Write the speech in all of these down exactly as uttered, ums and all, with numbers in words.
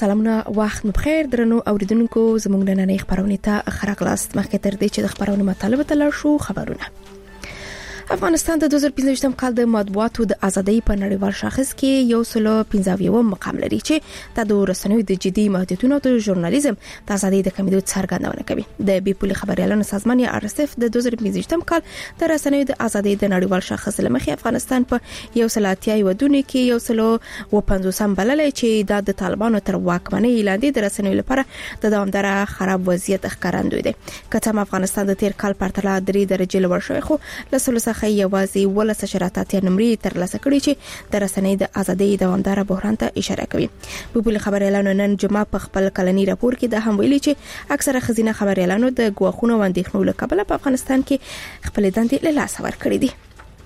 سلامونه وخت بخیر درنو اوریدونکو زموږ نننۍ خبرونه ته خراغلاست مخکې تر دې چې د خبرونو مطالبه تلل شو خبرونه افغانستان د دوه زره پنځه کال د مطبوعاتو د ازادۍ په نړیوال شاخص کې یو سل پنځه مقام لري چې د رسنیو د جدي محدودیتونو د ژورنالیزم د ازادۍ د کمیدو څرګندونه کوي د بي پولي خبريالانو سازمان یا ار اس اف د دوه زره پنځه کال د رسنیو د ازادۍ د نړیوال شاخص لمخې افغانستان په یو سل اتیا ودونه کې یو سل و پنځوس بللې چې د طالبانو تر واکمنۍ لاندې د رسنیو لپاره د دوامدار خراب وضعیت ښکارندوی دی کته افغانستان د تیر کال پرتله درې درجه لوړ شوی خو لسلسه یوازې ولس شراتات نمرې تر لاسه کړي چې د رسنۍ د ازادۍ دوامدار بحران ته اشاره کوي په بل خبريالانو نن جمعه په خپل کلنی راپور کې د هم ویلي چې اکثره خزینه خبريالانو د غواخونو واندېښنو له کبله په افغانستان کې خپل دندې له لاس ورکړي دي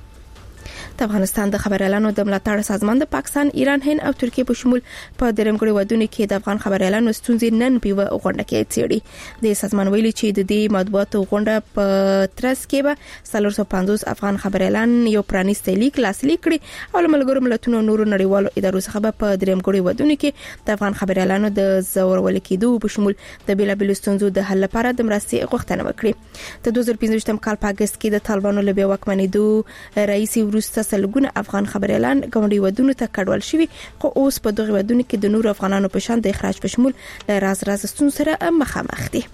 د افغانستان د خبريالانو د ملاتړ سازمان د پاکستان، ایران، هند او ترکیه په شمول په درېمګړي ودونه کې د افغان خبريالانو ستونزې نن په غونډه کې څېړي د سازمان ویلي چې د دې مطبوعاتو غونډه په ترڅ کې به څلور سوه پنځوس افغان خبريالان یو پرانیستی لیک لاسلیک کړي او ملګرو ملتونو نورو نړیوالو ادارو څخه په درېمګړي ودونه کې د افغان خبريالانو د زورول کېدو په شمول د بیلابل ستونزو د حل لپاره د مرستې غوښتنه وکړي د دوه زره پنځه کال په اگست کې د طالبانو له واکمنېدو رئیس ورسته سلګونه افغان خبريالان ګوندي ودونه ته کډوال شوي خو اوس په دغه ودونه کې د نور افغانانو په شان د اخراج په شمول له راز راز ستونزو سره مخامخ دي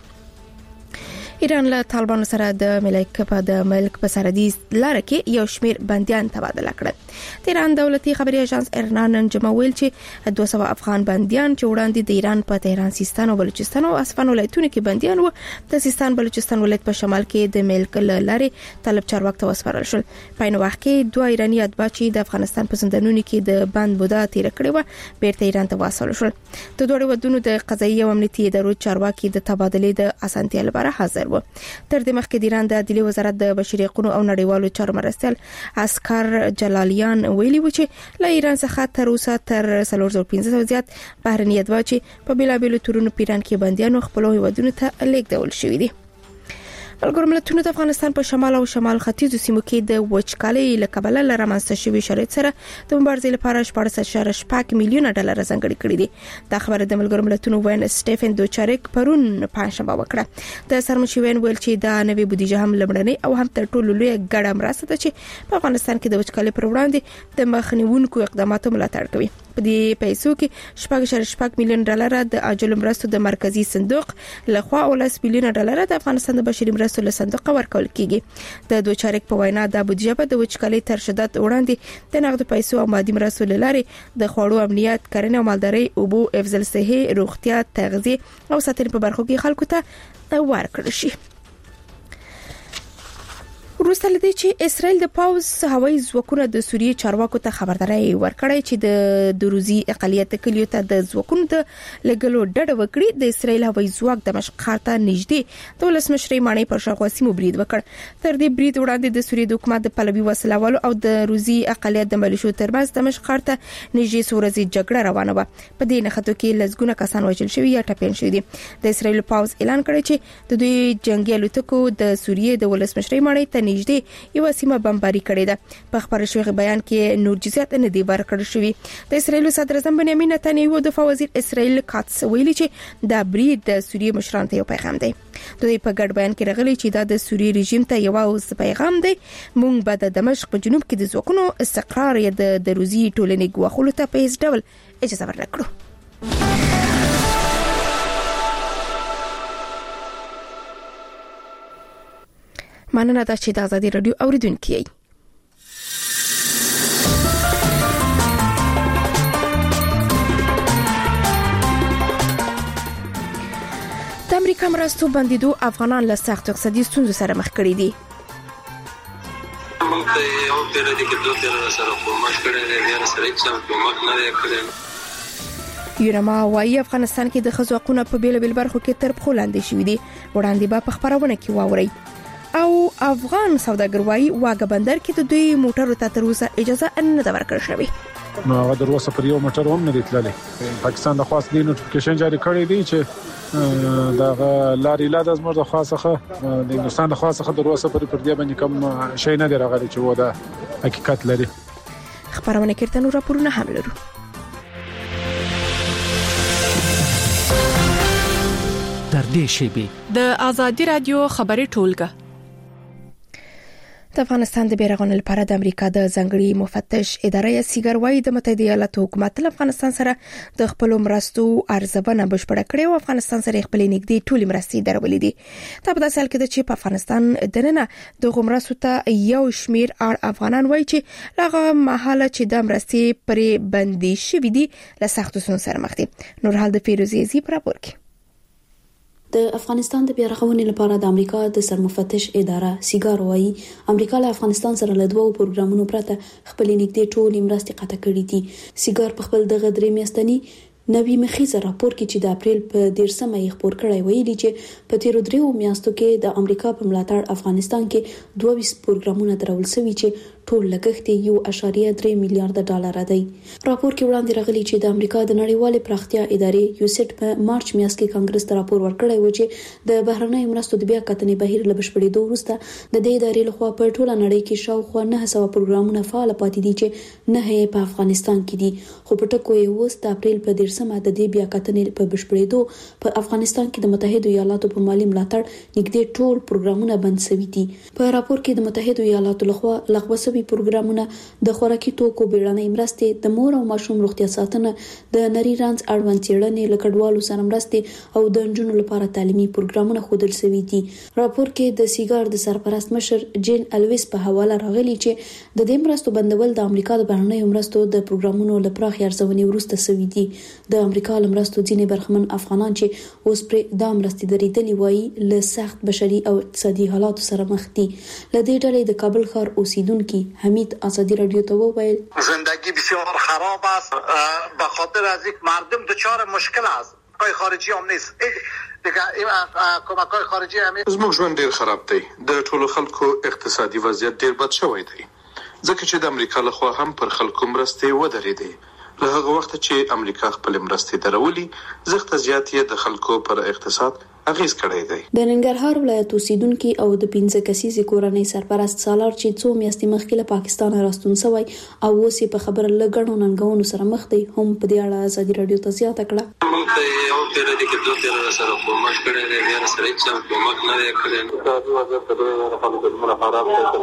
ایران له طالبانو سره د ملک په د ملک په سرحدي لار کې یو شمیر بنديان تبادله کړل ایران دولتي خبري اژانس ارنا نن جمعه ویل چې دوه سوه افغان بنديان چې وړاندې د ایران په تهران، سیستان او بلوچستان او اصفهان ولایتونو کې بنديان وو د سیستان بلوچستان ولایت په شمال کې د ملک لارې طالب چارواک ته وسپارل شول په نو وخت کې دوه ایرانی اتباع چې د افغانستان په زندانونو کې د بند بودا تیر کړی و بیرته ایران ته واستول شول د دوه ودونو د قضایي او امنیتي ادارو چارواکي د تبادله د اسانتیا لپاره حاضر تر دې مخکې د ایران د عدلي وزارت د بشري حقوقو او نړیوالو چارو مرستیال اسکر جلالیان ویلي و چې له ایران څخه تر اوسه تر څلور سوه پنځه زیات بهرني اتباع چې په بیلابیلو تورونو پیران کې بنديانو خپل هیوادونو ته لیږدول شوي دي ملګرو ملتونو د افغانستان په شمال او شمال ختیځو سیمو کې د وچکالۍ له کبله لرمنځته شوي شرایط سره د مبارزې لپاره شپږ سوه شپږ میلیونه ډالر ځانګړي کړي دي دا خبره د ملګرو ملتونو وین سټيفن دوچاریک پرون پنځشنبه وکړه د سرمشي وین ویل چې دا نوې بودیجه هم لمړنۍ او هم تر ټولو لوی ګډه مرسته ده چې په افغانستان کې د وچکالۍ پر وړاندې د مخنیوونکو اقداماتو ملاتړ کوي په دې پیسو کې شپږ سوه شپږ میلیون ډالر د عاجل مرستو د مرکزی صندوق لخوا او لس میلیون ډالر د افغانستان د بشري مرستو له صندوق ورکول کیږي د دوچاریک په وینا د بودیجه په د وچکالۍ تر شدت وړاندې د نقد پیسو او مادي مرستو لاري د خوړو امنیت، کرنې او مالدارۍ، اوبو، افضل صحي، روغتیا، تغذیه او ساتنې په برخو کې خلکو ته ورکړل شي وروسته لدی چې اسرائیل د پاوز هوایي ځواکونو د سوریې چارواکو ته خبرداري ورکړې چې د دروزي اقلیت کلیو ته د ځواکونو د لګلو ډډه وکړي د اسرائیل هوایي ځواک د مشق ښار ته نږدې د ولسمشرۍ ماڼۍ پر شاوخوا سیمو برید وکړ تر دې برید وړاندې د سوریې د حکومت د پلوي وسلوالو او د روزي اقلیت د ملیشو ترمنځ د مشق ښار ته نږدې سورزي جګړه روانه و په دې نخښتو کې لږونه کسان وژل شوي یا ټپيان شوي دي د اسرائیل پاوز اعلان کړی چې د دوی جنگي الوتکو د سوریې د ولسمشرۍ ماڼۍ ته نږدې یو سیمه بمباري کړې ده په خبر شوی بیان کې نور جزئیات نه دی ورکړل شوی د اسرائیل صدر اعظم بنیامین نتنیاهو د دفاع وزیر اسرائیل کاتس ویلي چې دا برید د سوریې مشرانو ته یو پیغام دی دوی په ګډ بیان کې راغلي چې دا د سوریې رژیم ته یو اوس پیغام دی مونږ به د دمشق په جنوب کې د ځواکونو استقرار یا د روزي ټولنې ګواښلو ته په هیڅ ډول اجازه ورنکړو مننه دا چې د ازادي رادیو اوریدونکو یې د امریکا مرستو بندیدو افغانان له سخت اقتصادي ستونزو سره مخ کړي دي موږ ته یو پیر دي کې دوه پیر سره کومک کړي دي یا سره هیڅ کومک نه کړي یورما وايي افغانستان کې د خزوقونه په بیل بیل برخو کې تر پخو لاندې شوې دي وړاندې به په خبرونه کې واوري او افغان سوداګر وايي واګه بندر کې د دوی موټرو ته تر اوسه اجازه نه ده ورکړل شوې نو هغه د روسه پر یو موټر هم نه دی تللی پاکستان د خاص دی نوټیفیکیشن جاری کړی دی چې دا لاري لا د زموږ د خاصه د هندستان د خاصه د روسه پر پر دی باندې کوم شي نه دی راغلی چې و دا حقیقت لري خبرونه کړه نو راپورونه هم لرو نږدې شي. د آزادي رادیو خبري ټولګه. د افغانستان د بیرغونو لپاره د امریکا د ځنګړي مفتش ادارې سیګر وايي د متحده ایالاتو حکومت له افغانستان سره د خپل مرستو ارزونه بشپړه کړې او افغانستان سره خپل نږدې ټولې مرستې درولې دي. دا په داسې حال کې ده چې په افغانستان دننه د مرستو ته یو شمیر اړ افغانان وايي چې لغه محاله چې د مرستې پرې بندي شوې دي له سختو ستونزو سره مخ دي. نور حال د فیروزي زی پر راپور کې. د افغانستان د بیارغونې لپاره د امریکا د سرمفتش اداره سیګار وايي امریکا له افغانستان سره له دوه پروګرامونو پرته خپل نږدې ټولې مرستې قطع کړې دي. سیګار په خپل دغه درې میاشتنی نوی مخیزه راپور کې چې د اپریل په دیرشمه یې خبر کړی ویلي چې په تیرو دریو میاشتو کې د امریکا په ملاتړ افغانستان کې دوه ویشت پروګرامونه درول شوي چې ټول لګښت یو اعشاریه درې میلیارډ ډالر دی. راپور کې وړاندې راغلی چې د امریکا د نړیوالې پراختیا ادارې یوسیټ په مارچ میاشت کې کانګرس ته راپور ورکړی و چې د بهرنۍ مرستو د بیا کتنې بهیر له بشپړېدو وروسته د دې ادارې لخوا په ټوله نړۍ کې شاوخوا نه سوه پروګرامونه فعال پاتې دي چې نه یې په افغانستان کې دي. خو په ټکو یې اوس د اپریل په دیرشمه د دې بیا کتنې په بشپړېدو په افغانستان کې د متحده ایالاتو په مالی ملاتړ نږدې ټول پروګرامونه بند شوي دي. په راپور کې د متحده ایالاتو لخوا لغوه شوي پروګرامونه د خوراکي توکو بیړنۍ مرستې، د مور او ماشوم روغتیا ساتنه، د نری رنځ اړوند څېړنې له کډوالو سره مرستې او د نجونو لپاره تعلیمي پروګرامونه ښودل شوي دي. راپور کې د سیګار د سرپرست مشر جین الویس په حواله راغلي چې د دې مرستو بندول د امریکا د بهرنیو مرستو د پروګرامونو له پراخې ارزونې وروسته شوي دي. د امریکا له مرستو ځینې برخمن افغانان چې اوس پرې دا مرستې درېدلې وایي له سخت بشري او اقتصادي حالاتو سره مخ دي. له دې ډلې د کابل ښار اوسیدونکي حمید آزادی رادیو ته وویل زندگی بسیار خراب است به خاطر از یک مردم دچار مشکل است. کای خارجی هم نیست دیگه کمک‌های خارجی هم زموږ ژوند ډیر خراب دی. د ټولو خلکو اقتصادي وضعیت ډیر بد شوی دی ځکه چې د امریکا لخوا هم پر خلکو مرستې ودرېدې. له هغه وخت چې امریکا خپل مرستې درولي زغت زیات یې د خلکو پر اقتصاد اغیز کړی دی. د ننګرهار ولایت اوسیدونکي او د پنځه کسیزې کورنۍ سرپرست سالار چې څو میاشتې مخکې له پاکستان راستون شوی او اوس یې په خبره لګړو ننګونو سره مخ دی هم په دې اړه آزادي رادیو ته زیاته کړه. موږ ته یو تیر دي کې دوه تیر سره کومک کړی دی بیا سره هیڅ کومک نه دی کړی. دا د وضعیت په ډېر خلکو د خراب دی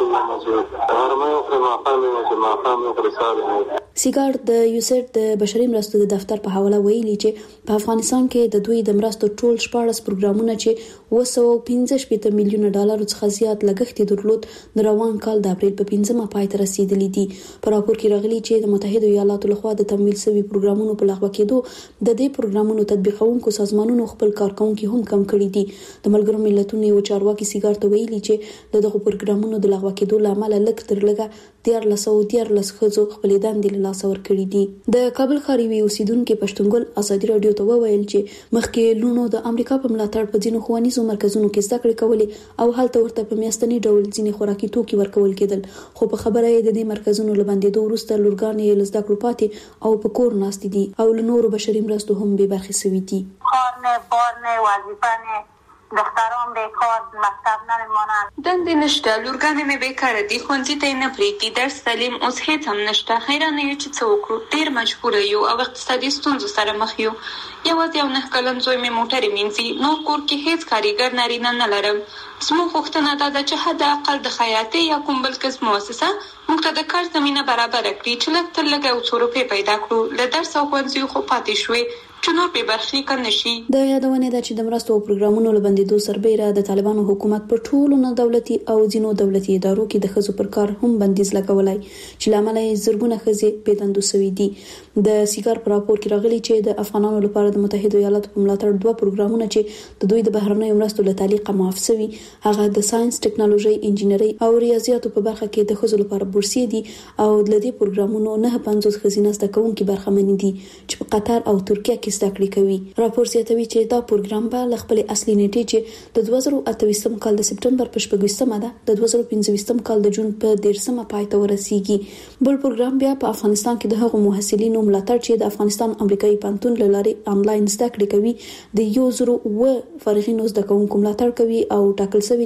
چې هرمه او ماقام او ماقام او رساله سیګار د یوسیټ د بشري مرستو د دفتر په حواله ویلي چې په افغانستان کې د دوی د مرستو ټول شپاړس پروګرامونه چې اوه سوه پنځه شپېته میلیونه ډالرو څخه زیات لګښت یې درلود د روان کال د اپریل په پنځمه پای ته رسیدلي دي. په راپور کې راغلي چې د متحده ایالاتو لخوا د تمویل شوي پروګرامونو په لغوه کېدو د دې پروګرامونو تطبیقونکو سازمانونو خپل کارکونکي هم کم کړي دي. د ملګرو ملتونو یو چارواکي سیګار ته ویلي چې د دغه پروګرامونو د لغوه کېدو له امله لږ تر لږه دیارلس سوه دیارلس ښځو خپلې دندې له لاسه ورکړي دي. د کابل ښار یوې اوسیدونکې پښتونګل آزادي رادیو ته وویل چې مخکې لونو د امریکا په ملاتړ په ځینو ښوونیزو مرکزونو کې زده کړې کولې او هلته ورته په میاشتني ډول ځینې خوراکي توکي ورکول کېدل، خو په خبره یې د دې مرکزونو له بندېدو وروسته لورګانې یې له زده کړو پاتې او په کور ناستې دي او له نورو بشري مرستو هم بې برخې شوي دي. کار نه، بار نه، وظیفه نه، دختران بیکار، مکتب نمیمانند، دندې نشته، لورګانې مې بیکاره دي، ښوونځي ته یې نه پرېږدي، درس تعلیم اوس هېڅ هم نشته. حیرانه یو چې څه وکړو، ډېر مجبوره یو او اقتصادي ستونزو سره مخ یو. یوازې یو نهه کلن زوی مې موټرې مینځي، نور کور کې هېڅ کاریګر نارینه نه لرم. زموږ غوښتنه دا ده چې حد اقل د خیاطۍ یا کوم بل کس مؤسسه موږ ته د کار زمینه برابره کړي چې لږ تر لږه یو څو روپۍ پیدا کړو. له درس او ښوونځیو خو پاتې شوې چې نور بې برخلیکه نه شي. د یادونې ده چې د مرستو او پروګرامونو له بندېدو سربیره د طالبانو حکومت په ټولو نه دولتي او ځینو دولتي ادارو کې د ښځو پر کار هم بندیز لګولی چې له امله یې زرګونه ښځې بې دندو شوي دي. د سیګار په راپور کې راغلي چې د افغانانو لپاره د متحده ایالاتو په ملاتړ دوه پروګرامونه چې د دوی د بهرنیو مرستو له تعلیقه معاف شوي هغه د ساینس، ټکنالوژي، انجینري او ریاضیاتو په برخه کې د ښځو لپاره بورسیې دي او د دې پروګرامونو نه پنځوس ښځینه زده کوونکي برخمن دي چې په قطر او ترکیه کې زده کړې کوي. راپور زیاتوي چې دا پروګرام به له خپل اصلي نیټې چې د دوه زره اته ویشتم کال د سپټمبر په شپږویشتمه ده د دوه زره پنځه ویشتم کال د جون په دیرشمه پای ته ورسیږي. بل پروګرام بیا په افغانستان کې د هغو محصلینو ملاتړ چې د افغانستان امریکایي پوهنتون له لارې انلاین زده کړې کوي د یو زره اوه فارغینو زده کوونکو ملاتړ کوي او ټاکل شوی چې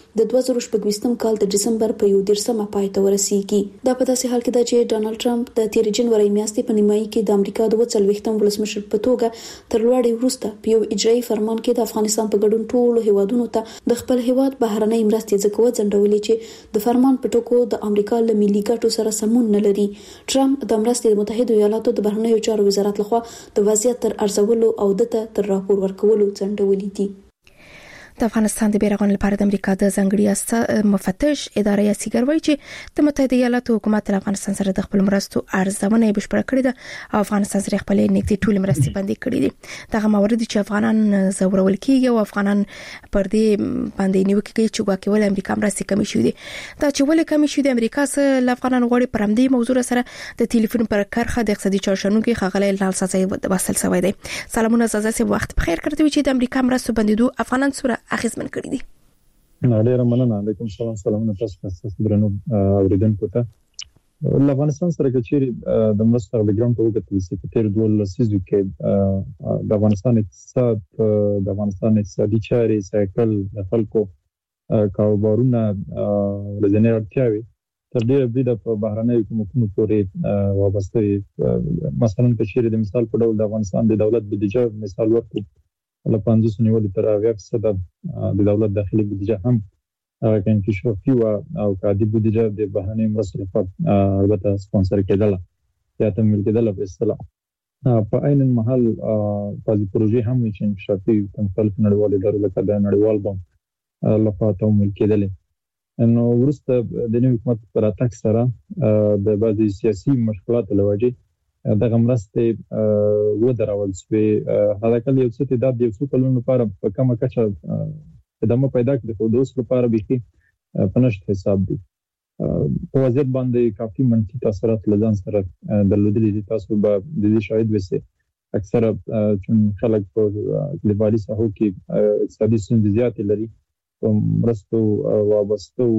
د دوه زره شپږ کال د دسمبر په یو دیرشمه پای ته ورسیږي. دا په داسې حال کې ده چې ډانلډ ټرمپ د تیر جنوري میاشتې په نیمایي کې د امریکا د وڅلويختم ولسمشر په توګه تر لوړې وروسته په یو اجرایي فرمان کې د افغانستان په ګډون ټولو هیوادونو ته د خپل هیواد بهرنۍ مرستې ځکه وځنډولې چې د فرمان په ټکو د امریکا له ملي ګټو سره سمون نه لري. ټرمپ د مرستې د متحده ایالاتو د بهرنیو چارو وزارت لخوا د وضعیت تر ارزولو او دته تر راپور ورکولو ځنډولې دي. د افغانستان د بیرغون لپاره د امریکا د ځنګړي مفتش اداره یا سیګر وایي چې د متحده ایالاتو حکومت له افغانستان سره د خپل مرستو ارزونه بشپړه کړې ده او افغانستان سره خپل نږدې ټول مرستې بندي کړې دي. دغه موارد چې افغانان زورول کیږي او افغانان پر دې باندې نیوکه کوي چې واکې ول امریکا مرستې کمی شوې دي. دا چې ول کمی شوې دي امریکا سره له افغانان غوړي پر همدې موضوع سره د ټلیفون پر کرخه د اقتصادي چارشنو کې خغلی لال سازي وصل شوی دی. سلامونه زازه وخت بخیر کړی چې د امریکا مرستو بندیدو افغانان سره اخیزمن کړی دي. ډیره مننه. علیکم السلام. سلامونه تاسو ته درنو اوریدونکو ته. له افغانستان سره چې د مرستو د ګرام په وګړي چې په تیر دوه لسیزو کې د افغانستان اقتصاد د افغانستان اقتصادي چارې سایکل د خلکو کاروبارونه ولزنې اړتیاوي تر ډیره بریده په بهرنۍ حکومتونو پورې وابسته دي. مثلا په شری د مثال په ډول د افغانستان د دولت بودیجه مثال ورکړو له پنځوس نیول تر اویا فیصد د دولت داخلي بودیجه هم هغه انکشافي او کادي بودیجه د بهرنۍ مرستو لپاره البته سپانسر کېدل یا تمویل کېدل په اصطلاح. په عین المحل بعضي پروژې هم چې انکشافي مختلف نړیوال ادارو لکه د نړیوال بانک لخوا تمویل کېدل. نو ورسته د نوي حکومت پر اتاک سره د بعضي سیاسي مشکلات لوجه دغه مرستې و درول شوې. حداقل یو څه تعداد یو څو کلونو لپاره په کومه کچه ادامه پیدا کړي خو د اوس لپاره به په نشته حساب دي. په وضعیت باندې کافي منفي تاثیرات لزان سره درلودلي دي. تاسو به د دې شاهد وسه اکثره چې خلک په لیبالي ساحو کې اقتصادي ستونزې زیاتې لري. مرستو وابستو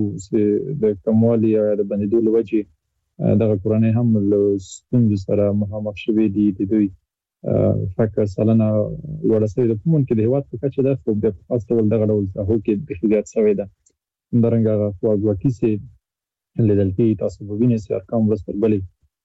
د کموالي یا د بندیدو لوجه دغه کورنۍ هم له ستونزو سره مخامخ شوي دي. د دوی فکر سالانه لوړه شوې ده. په مون کې د هیواد په کچه ده خو د خاص ډول دغه ډول ساحو کې د خدمات شوې ده. همدارنګه خواږه سي لیدل کې تاسو په وینې سي ارقام وستر بلې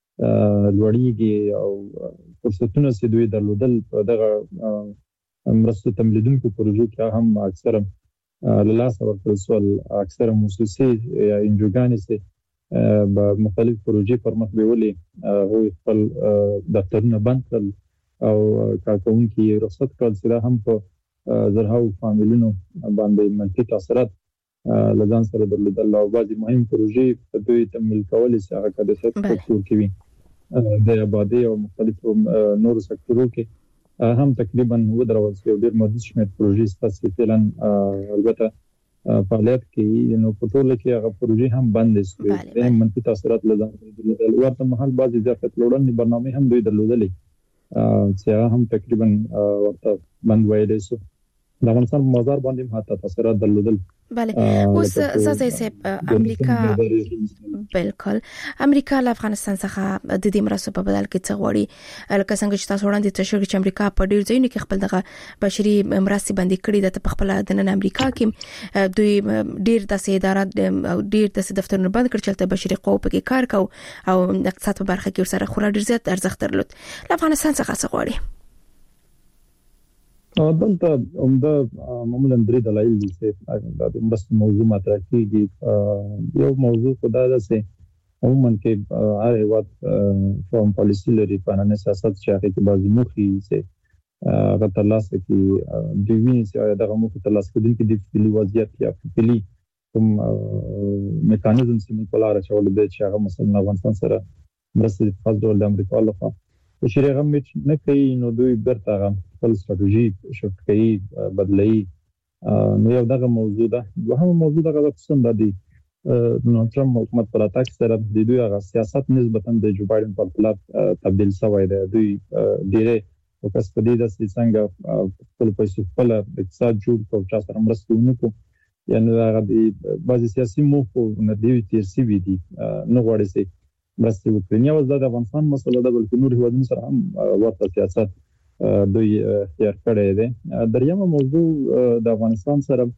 لوړیږي او فرصتونه سي دوی درلودل په دغه مرستو تملیدونکو پروژو کې هم اکثره لاس ورکړل سول. اکثره مؤسسې یا انجوګانې سي په مختلف پروژې پر مخ بیولې او خپل دفترونه بند کړل او کارکونکو رخصت کړل. سره هم په زرهاو فامیلونو باندې منفي تاثیرات لږان سره درلودل او بعضي مهم پروژې په دوی تمویل کول چې هغه د سکتور کې وي د آبادی او مختلفو نورو سکتورو کې هم تقریبا و درول شوی. ډیر محدود شمېر پروژې ستاسو فعلا البته فعالیت کې نو په ټول کې هغه پروژې هم بند شوې. د منفي تاثیرات لږه درلودل. ورته مهال بعضي ځکه لوړنې برنامه هم دوی درلودلې چې هغه هم تقریبا ورته بند وایي شو. د افغانستان په بازار باندې هم تاثیرات درلودل. بله اوس زازای صاحب امریکا بالکل امریکا له افغانستان څخه د دې مرستو په بدل کې څه غواړي؟ لکه څنګه چې تاسو وړاندې تشریح چې امریکا په ډیر ځایونو کې خپل دغه بشري مرستې بندي کړې ده. په خپل د نن امریکا کې دوی ډیر داسې ادارات ډیر داسې دفترونه بند کړل چې د بشري قوو په کې کار کوي او د اقتصاد په برخه کې سره خورا ډیر زیات ارزښت درلود. له افغانستان څخه څه غواړي؟ دلته عمده معمولا درې دلایل دي چې د مرستو موضوع مطرح کیږي. یو موضوع خدا ده چې عموما کې هر هیواد فارم پالیسی لري په نن سیاست چې هغه کې بعضی مخې چې هغه ترلاسه کې د ویني چې دغه مخې ترلاسه کېدونکي د فعلي وضعیت یا فعلي کوم میکانیزم چې په لار چول دي چې هغه مثلا افغانستان سره مرستې خاص ډول د امریکا لخوا په شریغه مچ نه کوي. نو دوی برته خپل ستراتیژي شفت کوي بدلوي. نو یو دغه موضوع ده. دوهم موضوع دغه څنګه دی نو ټرمپ حکومت پر اتاک سره د دوی هغه سیاست نسبتا د جو بایدن په خلاف تبدیل شوی دی. دوی ډیره فوکس کوي د څنګه خپل پیسې خپل اقتصاد جوړ کړي چې سره مرستونه کوي. یعنی هغه د بعضي سیاسي موخو نه دی تیر سی وی دي نو غواړي سي مرستې وکړي. یو د افغانستان مسله ده بلکې نور هیوادونو سره هم ورته سیاست دوی اختیار کړی دی. دریمه موضوع د افغانستان سره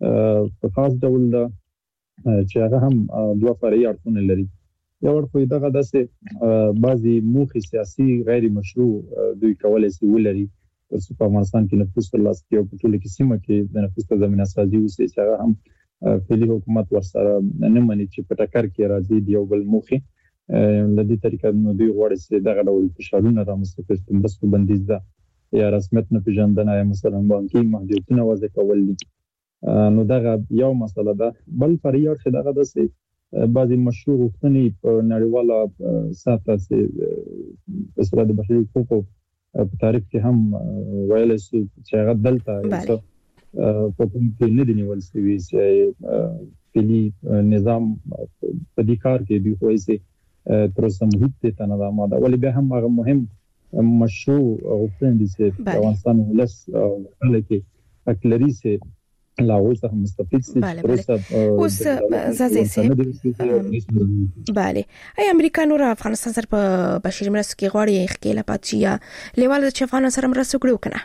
په خاص ډول دا چې هغه هم دوه فرعي اړخونه لري. یو اړخ دغه داسې بعضي موخې سیاسي غیر مشروع دوی کولای شي ولري چې په افغانستان کې نفوذ ترلاسه کړي او په ټوله کې سیمه کې د نفوذ ته زمينه سازي وشي چې هغه هم فعلي حکومت ورسره نه مني چې په ټکر کې راځي دی یو بل موخې د دې طریقې نو دوی غواړي چې دغه ډول فشارونه رامنځته کړي چې بس بندیز ده یا رسمیت نه پیژندنه یا مثلا بانکي محدودیتونه وضع کول دي. نو دغه یو مسله ده. بل فرعي اړخ دغه داسې بعضي مشروع غوښتنې په نړیواله سطح کې په سره د بشري حقوقو په تاریخ کې هم ویل شي چې هغه دلته په کوم کې نه دی نیول شوی چې فعلي نظام په دې کار کې دی خو یې تر اوسه محیط ته نه آماده ولې به هم هغه مهم مشروع غوښتنې دي چې افغانستان ولس کې اکلری سي لاغو څخه مستفید سي اوس زازي سي bale ای امریکا نور افغانستان سره په بشري مرستو کې غواړي خکېله پاتشیا لیواله چې افغانستان سره مرسته کړو کنه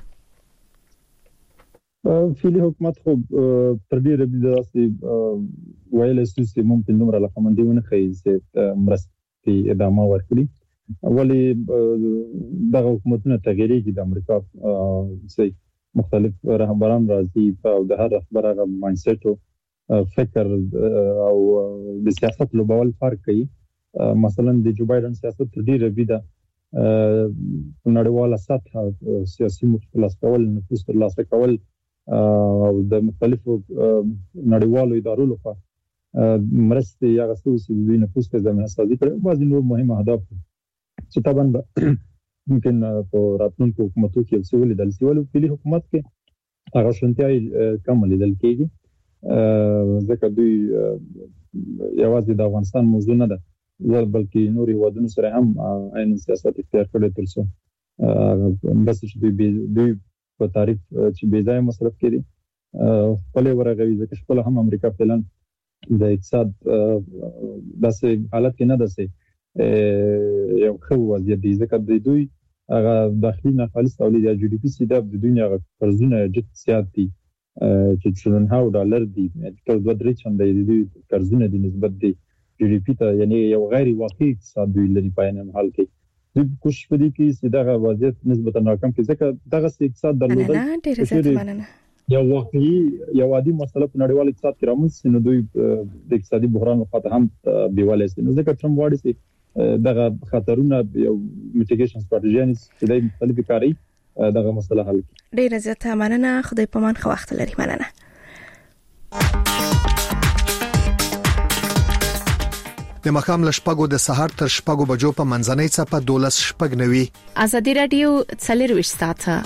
فعلي حکومت خو تر دې ربي داسې ویل چې ممکن نمبر لقمندونه خي چې مرستې ادامه ورکړي ولی دغه حکومتونه تغییري د امریکا چې مختلف رهبران راځي او د هر رهبر هغه مایندسیټ او فکر او د سیاست لوبول فرق کوي. مثلا د جو بایدن سیاست ډیره بيده په نړیواله سطح سیاسي مشکلات کول نفوذ ترلاسه کول او د مختلفو نړیوالو ادارو لخوا مرستې یا غوښتل چې د نفوذ ته زمينه سازي کړي. بعضي نور مهم اهداف چې طبعا ممکن په راتلونکو حکومتو کې څه ولیدل شي ولې په حکومت کې هغه شنتي کم لیدل کېږي ځکه دوی یوازې د افغانستان موضوع نه ده بلکې نوري وادونو سره هم عین سیاست اختیار کړي تر څو بس چې دوی دوی په تعریف چې بې ځای مصرف کړي خپل ورغوي ځکه خپل هم امریکا پلان د اقتصاد داسې حالت کې نه ده یو خو وضعیت دی ځکه د دوی هغه داخلي نه خالص تولید یا جی ډي پی سیده د دنیا قرضونه جت زیات دي چې تریلیون هاو ډالر دي تر دوه درې چنده دي دوی قرضونه دي نسبت دي جی ډي پی ته یعنی یو غیر واقعي اقتصاد دوی لري پاینن حال کې دوی کوشش کوي چې سیده وضعیت نسبتا راکم کې ځکه دغه اقتصاد درلودل یو واقعي یو عادي مسله په نړیوال اقتصاد کې رامنځته نو دوی د اقتصادي بحران په هم بیواله سي نو ځکه ټرمپ واړي سي دغه خطرونه یو میټیګیشن ستراتیژي چې د مختلفو کاری دغه مسله حل کړي. ډیر زیاته مننه خدای په مان خو وخت لري مننه. د مخام لشپګو د سحر تر شپګو بجو په منځنۍ څپه دولس شپګ نوي ازادي رادیو څلرويش ساعته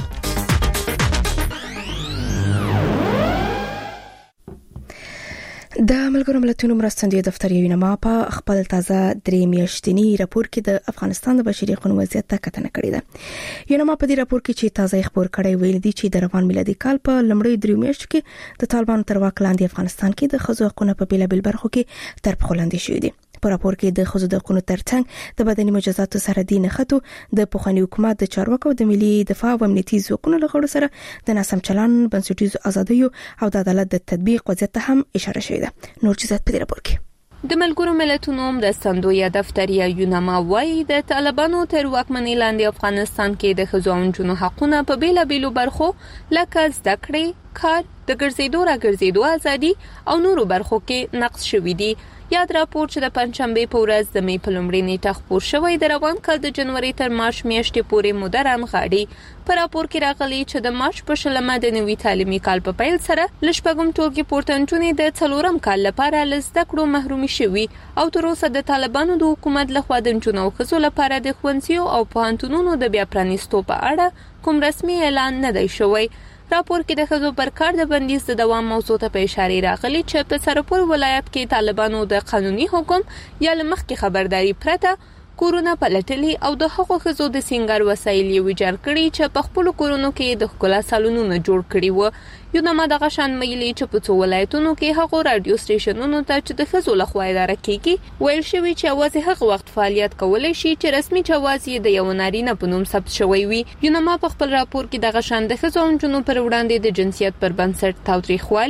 د ملګرو ملتونو مرستندوی دفتر یو نما په خپل تازه درې میاشتنی راپور کې د افغانستان د بشري حقوقو وضعیت ته کتنه کړې ده. یو نما په دې راپور کې چې تازه خبر کړی ویل دي چې د روان میلادي کال په لمړی درې میاشتو کې د طالبانو تر واک لاندې افغانستان کې د ښځو حقوقو په بیلابل برخو کې تر پخو لاندې شوي دي. په راپور کې د ښځو د حقوقو ترڅنګ د بدني مجازاتو سره د نخښتو د پخوانی حکومت د چارواکو د ملي دفاع او امنیتي ځواکونو لغړو سره د ناسم چلن بنسټیزو ازادیو او د عدالت د تطبیق وضعیت ته هم اشاره شوې ده. نور چیزات په دې راپور کې د ملګرو ملتونو مرستندوی دفتر یا یونما وايي د طالبانو تر واکمنۍ لاندې افغانستان کې د ښځو او نجونو حقوقونه په بیلابېلو برخو لکه زده کړې، کار، د ګرځېدو راګرځېدو ازادي او نورو برخو کې نقض شوي دي. یاد راپور چې د پنځشنبه په ورځ د مې په لومړۍ نیټه خپور شوی د روان کال د جنوري تر مارچ میاشتې پورې موده رانغاړي. په راپور کې راغلي چې د مارچ په شلمه د نوي تعلیمي کال په پیل سره لشپږم ټولګي پورتنټونې د څلورم کال لپاره له زده کړو محرومي شوي او تر اوسه د طالبانو د حکومت لخوا د نجونو او ښځو لپاره د ښوونځیو او پوهنتونونو د بیا پرانیستو په اړه کوم رسمي اعلان نه دی شوی. راپور کې د ښځو پر کار د بندیز د دوام موضوع ته په اشاره راغلي چې په سرپور ولایت کې طالبانو د قانوني حکم یا لمخکې خبرداري پرته کورونه پلټلي او د هغو ښځو د سینګار وسایل یې ویجاړ کړي چې په خپلو کورونو کې د ښکلا سالونونه جوړ کړي وو. یونما دغه شان ویلي چې په څو ولایتونو کې هغو رادیو سټیشنونو ته چې د ښځو لخوا اداره کیږي ویل شوي چې یوازې هغه وخت فعالیت کولی شي چې رسمي جواز یې د یو نارینه په نوم ثبت شوی وي. یونما په خپل راپور کې دغه شان د ښځو او نجونو پر وړاندې د جنسیت پر بنسټ تاوتریخوالي،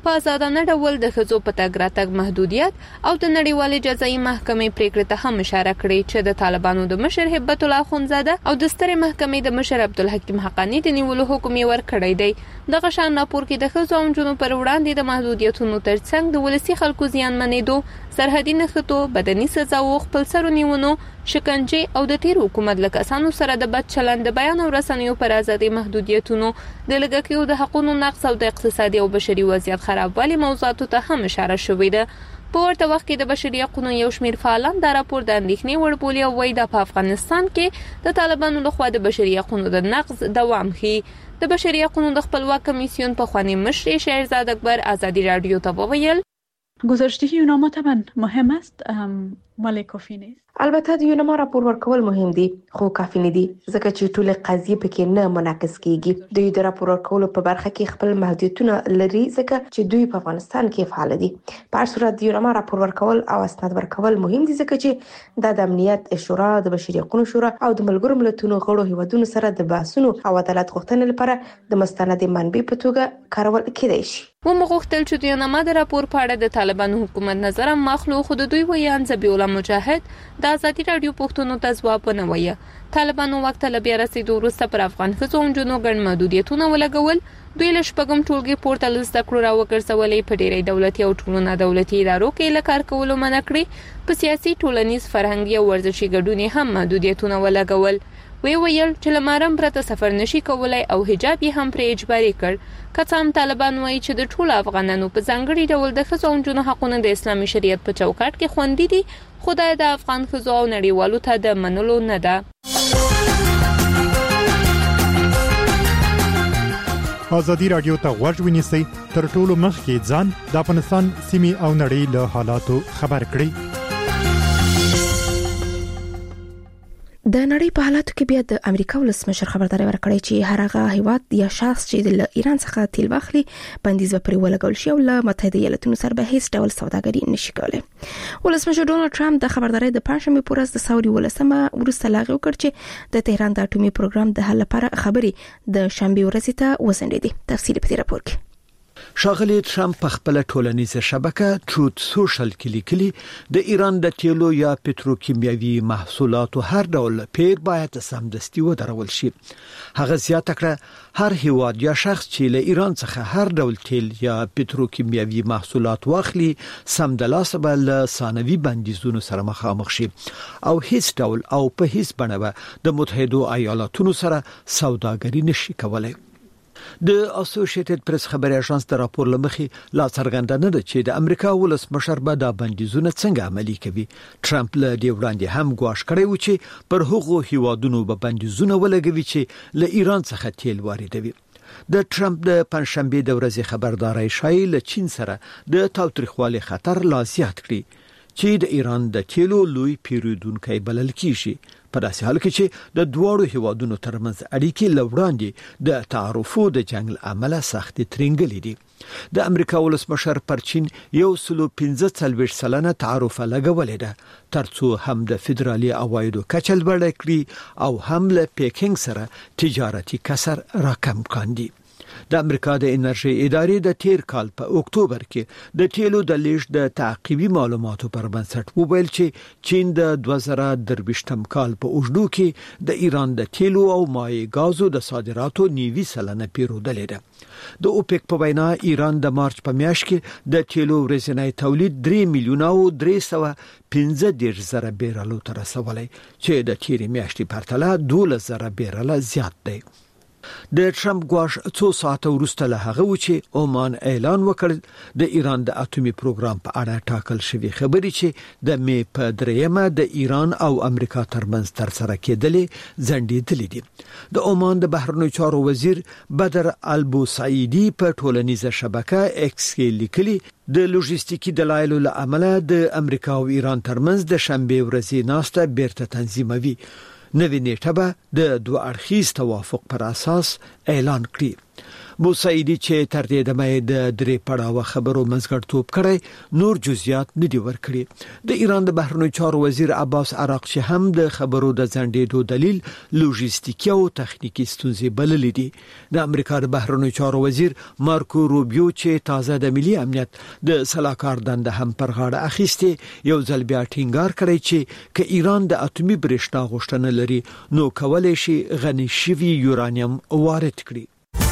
په آزادانه ډول د ښځو په تګ راتګ محدودیت او د نړیوالې جزایي محکمې پریکړې ته هم اشاره کړې چې د طالبانو د مشر هبت الله اخوندزاده او د سترې محکمې د مشر عبدالحکیم حقانی د نیولو حکم یې ورکړی دی. دغه شان راپور کې د ښځو او نجونو پر وړاندې د محدودیتونو ترڅنګ د ولسي خلکو زیانمنېدو، سرحدي نښتو، بدني سزاو، خپلسرو نیونو، شکنجې او د تیر حکومت له کسانو سره د بد چلند، د بیان او رسنیو پر ازادي محدودیتونو، د لږکیو د حقوقو نقض او د اقتصادي او بشري وضعیت خرابوالي موضوعاتو ته هم اشاره شوې ده. په ورته وخت کې د بشري حقوقو یو شمېر فعالان دا راپور د اندېښنې وړ بولي او وایي دا په افغانستان کې د طالبانو لخوا د بشري حقوقو د نقض دوام ښيي. د بشري حقوقو د خپلواک کمیسیون پخوانی مشر شهرزاد اکبر آزادی رادیو ته وویل گزارش‌دهی یوناما طبعا مهم است ولی کافی نیست. البته د یوناما راپور ورکول مهم دي خو کافی نه دي ځکه چې ټول قضیه پکې نه منعکس کیږي. دوی د راپور ورکولو په برخه کې خپل محدودیتونه لري ځکه چې دوی په افغانستان کې فعال دي. په هر صورت د یوناما راپور ورکول او اسناد ورکول مهم دي ځکه چې د امنیت شورا، د بشري حقوقو شورا او د ملګرو ملتونو غړو هیوادونو سره د بحثونو او عدالت غوښتنې لپاره د مستند منبع په توګه کارول کېدای شي. و مغوښتل چې د یوناما د راپور په اړه د طالبانو حکومت نظر مخلو خود دوی ویان زبی الله مجاهد د آزادی رادیو پښتون ته ځواب ونه وایي. طالبانو وخت له بیا رسیدو وروسته پر افغان ښځو او نجونو ګڼ محدودیتونه ولګول. دوی له شپږم ټولګي پورته له زده کړو راوګرځولې، په ډېری دولتي او ټولو نه دولتي ادارو کې له کار کولو منع کړې، په سیاسي، ټولنیز، فرهنګي او ورزشي ګډون هم محدودیتونه ولګول. وی ویل چې لمرم پرته سفر نشي کولای او حجاب یې هم پر اجباري کړ. که څه هم طالبان وایي چې د ټولو افغانانو په ځانګړي ډول د ښځو او نجونو حقونه د اسلامي شریعت په چوکاټ کې خوندي دي، خو دا د افغان ښځو او نړیوالو ته د منلو نه ده. آزادی رادیو ته غوږ ونیسئ، تر ټولو مخکې ځان د افغانستان سیمې او نړۍ له حالاتو خبر کړئ. د نړۍ په حالاتو کې بیا د امریکا ولسمشر خبرداري ورکړې چې هر هغه هیواد یا شخص چې د ایران څخه تیل واخلي بندیز به پرې ولګول شي او له متحده ایالاتونو سره به هیڅ ډول سوداګري نشي کولای. ولسمشر ډونالد ټرمپ د خبرداري د پنځمې په ورځ د ساوري ولسمه وروسته لاغو کړ چې د تهران د اټومي پروګرام د حل لپاره خبري د شنبه ورځ ته وسنډې. تفصیل په دې راپور کې شاغلی ټرمپ په خپل ټولنیزه شبکه ټروت سوشل کې لیکلي د ایران د تیلو یا پتروکیمیاوي محصولاتو هر ډول پیر باید سمدستي ودرول شي. هغه زیاته کړه هر هیواد یا شخص چې له ایران څخه هر ډول تیل یا پتروکیمیاوي محصولات واخلي سمدلاسه به له ثانوي بندیزونو سره مخامخ شي او هیڅ ډول او په هیڅ بڼه د متحده ایالاتونو سره سوداګري نشي کولای. د اسوسییټډ پریس خبري اژانس د راپور لمخې لا څرګندونه ده چې د امریکا ولسمشر به د بندیزونو څنګه عملي کوي. ټرمپ له دې وړاندې هم ګواښ کړی و چې پر هغو هیوادونو به بندیزونه ولګوي چې له ایران څخه تیل واردوي. د ټرمپ د پنځشنبه د ورځې خبرداري شایي له چین سره د تاوتریخوالي خطر لا زیات کړي چې د ایران د تیلو لوی پیرودونکي بلل کیږي. په داسې حال کې چې د دوړو هیوادونو ترمنځ اړیکې لوړاندې د تعرفو د جنگ عمله سخت ترنګلې دي. د امریکا ولسمشر پر چین یو سلو پنځه څلوېښت سلنه تعرف لګولې ده ترڅو هم د فدرالي عوایدو کچه لوړه کړي او هم له پیکینګ سره تجارتي کسر راکم کاندي. د امریکا د انرژي ادارې د تیر کال په اکتوبر کې د تیلو د لیږد د تعقیبي معلوماتو پر بنسټ وویل چې چین د دوه زره درویشتم کال په اوږدو کې د ایران د تیلو او مایع غازو د صادراتو نیوي سلنه پیرودلې ده. د اوپک په وینا ایران د مارچ په میاشت کې د تیلو ورځنی تولید درې میلیونه او درې سوه پنځه دېرش زره بیرلو ته رسولی چې د تیرې میاشتې پرتله دولس زره بیرله زیات دی. د ټرمپ ګواښ څو ساعته وروسته له هغه و چې عمان اعلان وکړ د ایران د اټومي پروګرام په اړه ټاکل شوی خبري چې د می په دریمه د ایران او امریکا ترمنځ تر سره کېدلې ځنډېدلې دي. د عمان د بهرنیو چارو وزیر بدر البوسعیدی په ټولنیزه شبکه ایکس کې لیکلي د لوجستیکي دلایلو له امله د امریکا او ایران ترمنځ د شنبه ورځې ناسته بیرته تنظیموي. نوې نیټه به د دوه اړخیز توافق پر اساس اعلان کړي. بوسعیدی چې تر دې دمه د درې پړاوه خبرو منځګړیتوب کړی نور جزئیات نه دی ورکړي. د ایران د بهرنیو چارو وزیر عباس عراقچی هم د خبرو د ځنډېدو دلیل لوجستیکي او تخنیکی ستونزې بللې دي. د امریکا د بهرنیو چارو وزیر مارکو روبیو چې تازه د ملي امنیت د سلاکار دنده هم پر غاړه اخیستي یو ځل بیا ټینګار کړی چې ک ایران د اتمی برېښنا غوښتنه لري نو کولای شي غني شوی یورانیم وارد کړي.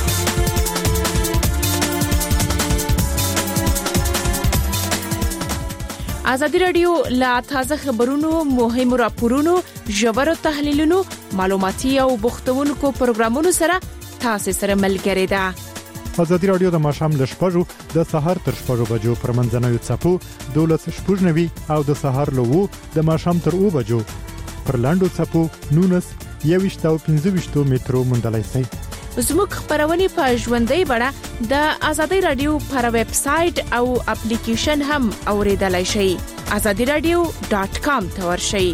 ازادي رادیو لا تازه خبرونو مهمو راپورونو ژورو تحلیلونو معلوماتي او بوختونکو پروګرامونو سره تاسو سره ملګری ده. ازادي رادیو د ماشام د شپږو د سهار تر شپږو بجو پر منځنوي چپو دولس شپږنوي او د سهار لوو د ماشام تر او بجو پر لاندو چپو نونس یويشت او پنځه مترو مندلای سي. زموږ خبرونه په ژوندۍ بڼه د ازادي رادیو پر ویب سټ او اپلیکیشن هم اوریدلای شئ. azadi radio dot com ته ورشئ.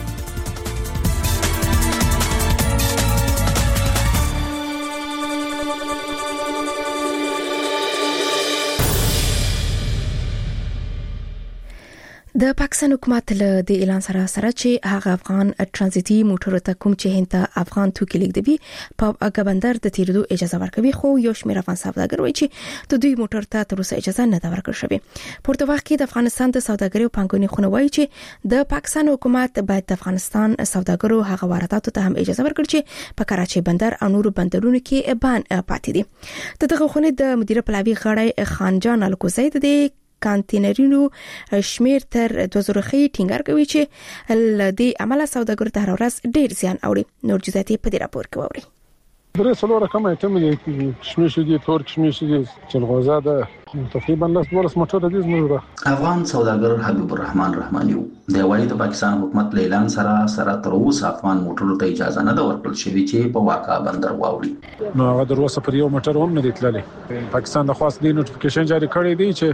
د پاکستان حکومت له د اعلان سره سره چې هغه افغان ترانزیتي موټرو ته کوم چې هند افغان توکي لیږدوي په اګبندر د تیرېدو اجازه ورکوي، خو یو شمېر افغان سوداګر وایي چې د دوی موټر ته تر اوسه اجازه نه ده ورکړل شوې. پورته وخت کې د افغانستان د سوداګرۍ او پانګونې خونه وایي چې د پاکستان حکومت باید د افغانستان سوداګرو هغه وارداتو ته هم اجازه ورکړي چې په کراچي بندر او نورو بندرونو کې بان پاتې دي. د دغه خونې د مدیر پلاوي غړی خانجان الکوزی د کانټینرونو شمیر تر دوه زره خي ټینګار کوي چې د عمله سوداګرو ته هر ورځ ډیر زیان اوړي. نور جزئیات په دې راپور کې ووري. درې څلور رقم ایتم دي کشمش دي تور کشمش دي چلغوزه ده تقریبا لاس دولس موټر دي زموږ ده. افغان سوداګر حبیب الرحمن رحماني د وایي د پاکستان حکومت له اعلان سره سره تر اوسه افغان موټرو ته اجازه نه ده ورکړل شوې چې په واقع بندر واوړي. نو هغه در اوسه پر یو موټر هم نه دی تللی. پاکستان د خاص دی نوټیفیکیشن جاری کړی دی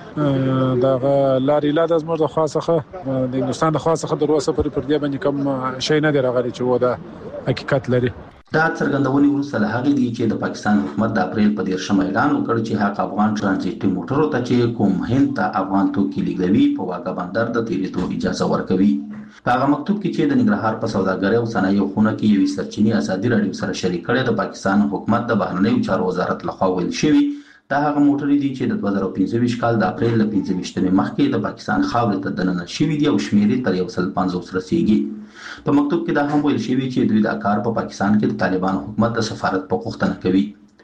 چې دا لارې لا د زموږ د خاصه د هندستان د خاصه د اوسه پر پر دی باندې کوم شي نه دی راغلی چې و دا حقیقت لري. دا څرګندونې وروسته له هغې دي چې د پاکستان حکومت د اپریل په دیرشم اعلان وکړ چې هغه افغان ترانزیتي موټرو ته چې کوم هند ته افغان توکي لیږدوي په واګه بندر د تیرېدو اجازه ورکوي. په هغه مکتوب کې چې د ننګرهار په سوداګرۍ او صنایعو خونه کې یوې سرچینې ازادي رادیو سره شریک کړي د پاکستان حکومت د بهرنیو چارو وزارت لخوا ویل شوي دا هغه موټرې دي چې د دوه زره پنځه کال د اپریل له پنځه ویشتمې مخکې د پاکستان خاورې ته دننه شوي دي او شمېر تر یو سل پنځوس رسیږي. په مکتوب کې دا هم ویل شوی چې دوی دا کار په پاکستان کې د طالبان حکومت د سفارت په غوښتنه کوي.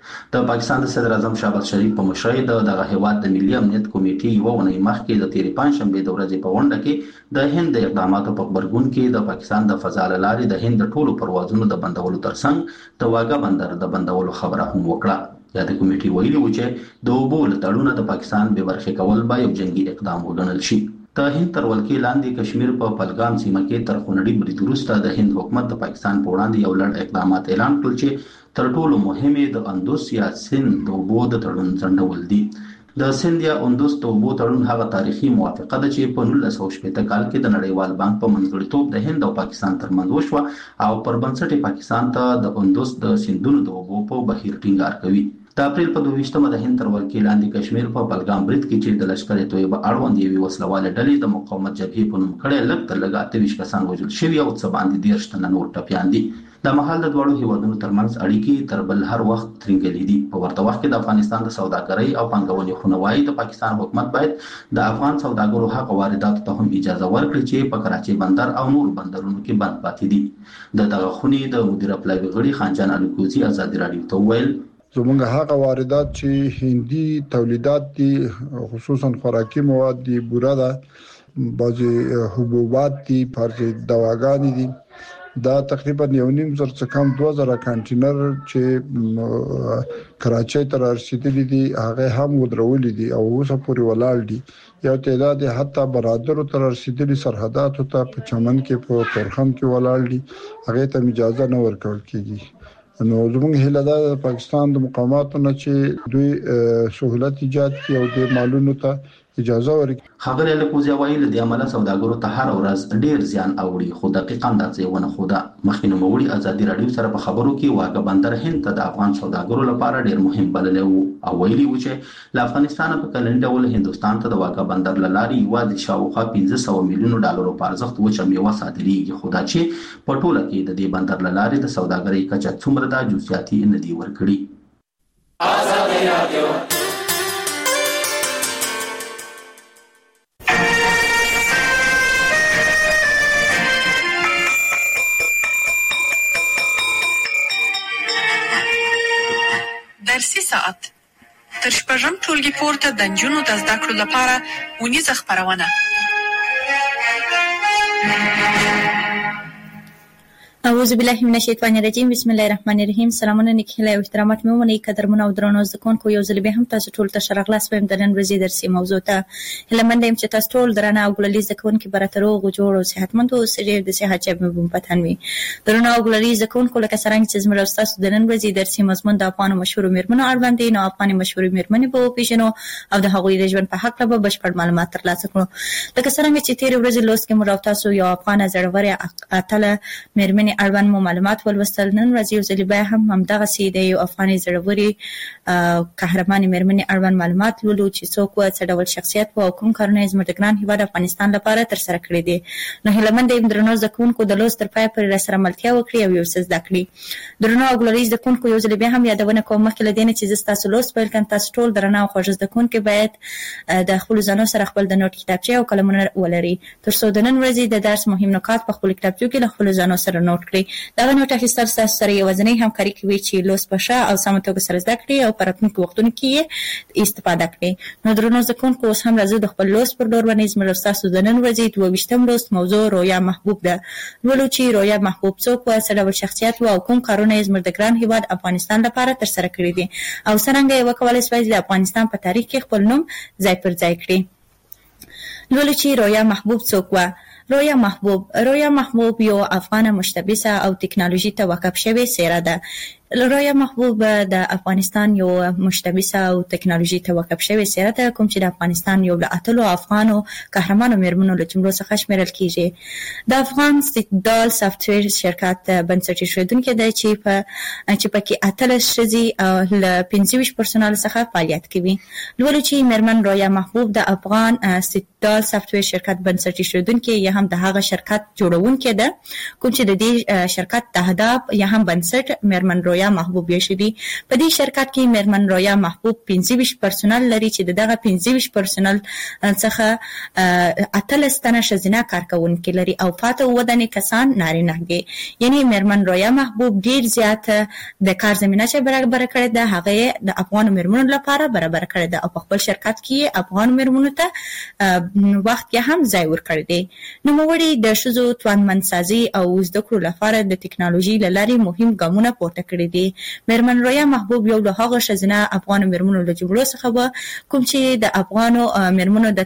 د پاکستان د صدر اعظم شهباز شریف په مشرۍ د دغه هیواد د ملي امنیت کمیټې یو ونې مخکې د تیرې پنځشنبه د ورځې په غونډه کې د هند د اقداماتو په خبرګون کې د پاکستان د فضا لارې د هند ټولو پروازونو د بندولو ترڅنګ د واګه بندر د بندولو خبره هم وکړه. یا د کمیټې ویلي و چې د اوبو له تړونه د پاکستان به برخې کول به یو جنگي اقدام وګڼل شي. د هند تر ولکې لاندې کشمیر په پلګام سیمه کې تر خونړي برید وروسته د هند حکومت د پاکستان په وړاندې یو لړ اقدامات اعلان کړل چې تر ټولو مهمه د اندوس یا سند د اوبو د تړون ځنډول دي. د سند یا اندوس د اوبو تړون هغه تاریخي موافقه ده چې په نولس سوه شپږ کال کې د نړیوال بانک په منځګړیتوب د هند او پاکستان ترمنځ وشوه او پر بنسټ پاکستان ته د اندوس د سندونو د اوبو په بهیر ټینګار کوي. د اپریل په دوه ویشتمه د هند تر ولکې لاندې کشمیر په پلګام برید کې چې د لشکر طیبه اړوند یوې وسلواله ډلې د مقاومت جبهې په نوم کړی لږ تر لږه اته ویشت کسان وژل شوي او څه باندې دېرش تنه نور ټپیان دي. د مهال د دواړو هیوادونو ترمنځ اړیکې تر بل هر وخت ترنګلې دي. په ورته وخت کې د افغانستان د سوداګرۍ او پانګونې خونه وایي د پاکستان حکومت باید د افغان سوداګرو هغه وارداتو ته هم اجازه ورکړي چې په کراچي بندر او نور بندرونو کې بند پاتې دي. د دغه خونې د مدیر پلاوي غړي خانجان الکوزی ازادي رادیو ته ویل زمونږ هغه واردات چې هندي تولیدات دي خصوصا خوراکي مواد دي، بوره ده، بعضي حبوبات دي، فرض دواګانې دي، دا تقریبا یو نیم زر څخه کم دوه زره کانټینر چې کراچۍ ته رسیدلي دي هغه هم ودرولې دي او اوس پورې ولاړ دي. یو تعداد حتی برادرو ته رسیدلي سرحداتو ته په چمن کې په تورخم کې ولاړ دي، هغه ته اجازه نه ورکول کیږي. نو زموږ هیله ده د پاکستان د مقاماتو نه چې دوی سہولت ایجاد کړي او د مالونو ته اجازه ورکړي. خبرې له کوزیا وایي د عمله سوداګرو ته هر ورځ ډیر زیان اوړي، خو دقیقاً دا ځایونه خوده. مخکینو موړي ازادي رادیو سره په خبرو کې واګه بندر هند ته د افغان سوداګرو لپاره ډیر مهم بللی وو او ویلي و چې له افغانستان په کلن ډول هندستان ته د واګه بندر لاري یوازې شاوخوا پنځه سوه میلیونه ډالرو په ارزښت وچه میوه صادریږي، خو دا چې په ټوله کې د دې بندر لاري د سوداګرۍ کچه څومره ده جزئیاتي نه دي ورکړي. ازادي رادیو درسي ساعت تر شپږم ټولګي پورته د نجونو د زده کړو لپاره ونیزه خپرونه. اعوذ بالله من الشیطان الرجیم. بسم الله الرحمن الرحیم. سلامونه نیکهیله او احترامات مې ومنئ قدرمنو او درنو زده کوونکو، یو ځل بیا هم تاسو ټول ته ښه راغلاست وایم د نن ورځې درسي موضوع ته. هیله منده یم چې تاسو ټول درانه او ګلالي زده کوونکي به راته روغ جوړ او صحتمند اوسئ، ډېر د صحت جیب مې بوم پتن وي. درنو او ګلالي زده کوونکو، لکه څرنګه چې زموږ او ستاسو د نن ورځې درسي مضمون د افغانو مشهورو میرمنو اړوند دی، نو افغاني مشهورې میرمنې به وپېژنو او د هغوی د ژوند په هکله به بشپړ معلومات ترلاسه کړو. لکه څرنګه چې تېرې ورځې لوست کې موږ او تاسو یو افغانه زړورې اتله میرمنې اړوند مو معلومات ولوستل. نن ورځ یو ځل بیا هم همدغسې د یو افغاني زړورې قهرمانې میرمنې اړوند معلومات لولو چې څوک وه، څه ډول شخصیت وه او کوم کارونه یې زموږ د ګران هېواد افغانستان لپاره ترسره کړي دي. نو هیله منده یم درنو زده کوونکو د لوست تر پایه پورې راسره ملتیا وکړي او یو څه زده کړي. درنو او ګلالي زده کوونکو، یو ځل بیا هم یادونه کوم مخکې له دې نه چې زه ستاسو لوست پیل کړم، تاسو ټول درنه او خوږ زده کوونکي باید د خپلو ځانو سره خپل د نوټ کتابچې او قلمونه ولري تر څو د نن ورځې د درس مهم نکات په خپلو کتابچو کې له خپلو ځانو سره نوټ کړئ. دغه نوټ اخیستل ستاسو سره یوازینۍ همکاري کوي چې لوست په ښه او سمه توګه سره زده کړي او په راتلونکو وختونو کې یې استفاده کړي. نو درنو زده کوونکو، اوس هم راځو د خپل لوست پر ډور باندې. زموږ ستاسو د نن ورځې دوه ویشتم لوست موضوع رویا محبوب ده. لولو چې رویا محبوب څوک وه، څه ډول شخصیت وه او کوم کارونه یې زموږ د ګران هېواد افغانستان لپاره ترسره کړي دي او څرنګه یې وکولی سوای د افغانستان په تاریخ کې خپل نوم ځای پر ځای کړي. لولو چې رویا محبوب څوک وه. رویا محبوب رویا محبوب یو افغانه مشتبسه او تکنالوژي ته وقف شوې څیره ده. رویا محبوب د افغانستان یو مشتبسه او تکنالوژي ته وقف شوې څیره ده، کوم چې د افغانستان یو له اتلو افغانو قهرمانو میرمنو له جملو څخه شمیرل کیږي. د افغان استقلال سافټویر شرکت بنسټ ایښودونکی دی چې په چې پکې اتلس ښځې له پنځه ویشت پرسونل څخه فعالیت کوي. لولو چې میرمن رویا محبوب د افغان استقلال سافټویر شرکت بنسټ ایښودونکی یا هم د هغه شرکت جوړونکی ده، کوم چې د دې شرکت د اهداف یا هم بنسټ میرمن رویا محبوب یې شدي. په دې شرکت کې میرمن رویا محبوب پنځه ویشت پرسونل لري چې دغه پنځه ویشت پرسونل څخه اتلس تنه ښځینه کارکوونکي لري او پاته اووه تنې کسان نارینه دي. یعنې میرمن رویا محبوب ډېر زیات د کار زمینه چې برابره کړې ده هغه یې د افغانو میرمنو لپاره برابره کړې ده او په خپل شرکت کې یې افغانو میرمنو ته وخت کې هم ځای ورکړی دی. نوموړي د ښځو توانمندسازي او زده کړو لپاره د ټکنالوژي له لارې مهم ګامونه پورته کړي دي. میرمن رویا محبوب یو له هغو ښځینه افغانو میرمنو له جملو څخه وه کوم چې د افغانو میرمنو د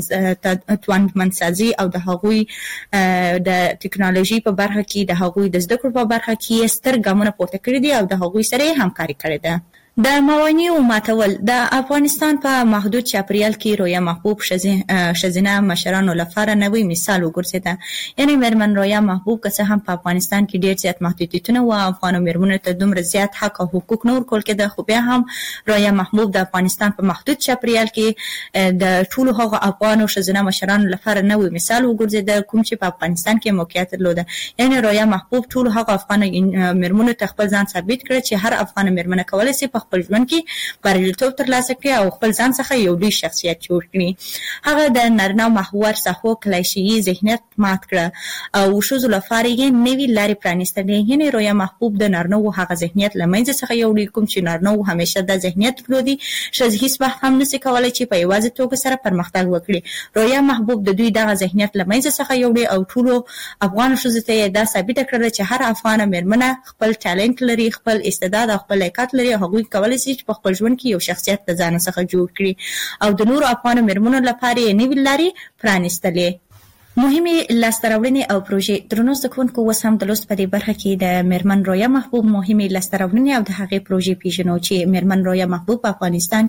توانمندسازي او د هغوی د ټکنالوژي په برخه کې د هغوی د زده کړو په برخه کې ستر ګامونه پورته کړي دي او د هغوی سره یې همکاري کړې ده. د موانعو ماتول د افغانستان په محدود چاپریال کې رویا محبوب ښځینه مشرانو لپاره نوی مثال وګرځېده. یعنې میرمن رویا محبوب که څه هم په افغانستان کې ډېر زیات محدودیتونه وو، افغانو میرمنو ته دومره زیات حق او حقوق نه ورکول کېده، خو بیا هم رویا محبوب د افغانستان په محدود چاپریال کې د ټولو هغو افغانو ښځینه مشرانو لپاره نوی مثال وګرځېده کوم چې په افغانستان کې موقعیت درلوده. یعنې رویا محبوب ټولو هغو افغانو میرمنو ته خپل ځان ثابت کړ چې هر افغانه میرمنه کولی شي په خپل ژوند کې بریالیتوب ترلاسه کړي او خپل ځان څخه یو لوی شخصیت جوړ کړي. هغه د نارینه محور څخه کلیشه‌یي ذهنیت مات کړه او ښځو لپاره یې نوې لارې پرانیستلې. یعنې رویا محبوب د نارینه‌و هغه ذهنیت له منځه څخه یوړی کوم چې نارینه‌و همیشه دا ذهنیت درلودي ښځې هیڅ وخت هم نشي کولی چې په یوازې توګه سره پرمختګ وکړي. رویا محبوب د دوی دغه ذهنیت له منځه څخه یوړی او ټولو افغان ښځو ته یې دا ثابته کړله چې هر افغانه میرمنه خپل ټالنټ لري، خپل استعداد او خپل لیاقت لري او هغوی کولی شي چې په خپل ژوند کې یو شخصیت د ځان څخه جوړ کړي او د نورو افغانو میرمنو لپاره یې نوې لارې پرانیستلې. مهمه لاستراوړنې او پروژې درنو زکونکو وسم د لوست په دې برخه کې د میرمن رویا محبوب مهمه لاستراوړنې او د هغې پروژې پیژنو چې میرمن رویا محبوب په افغانستان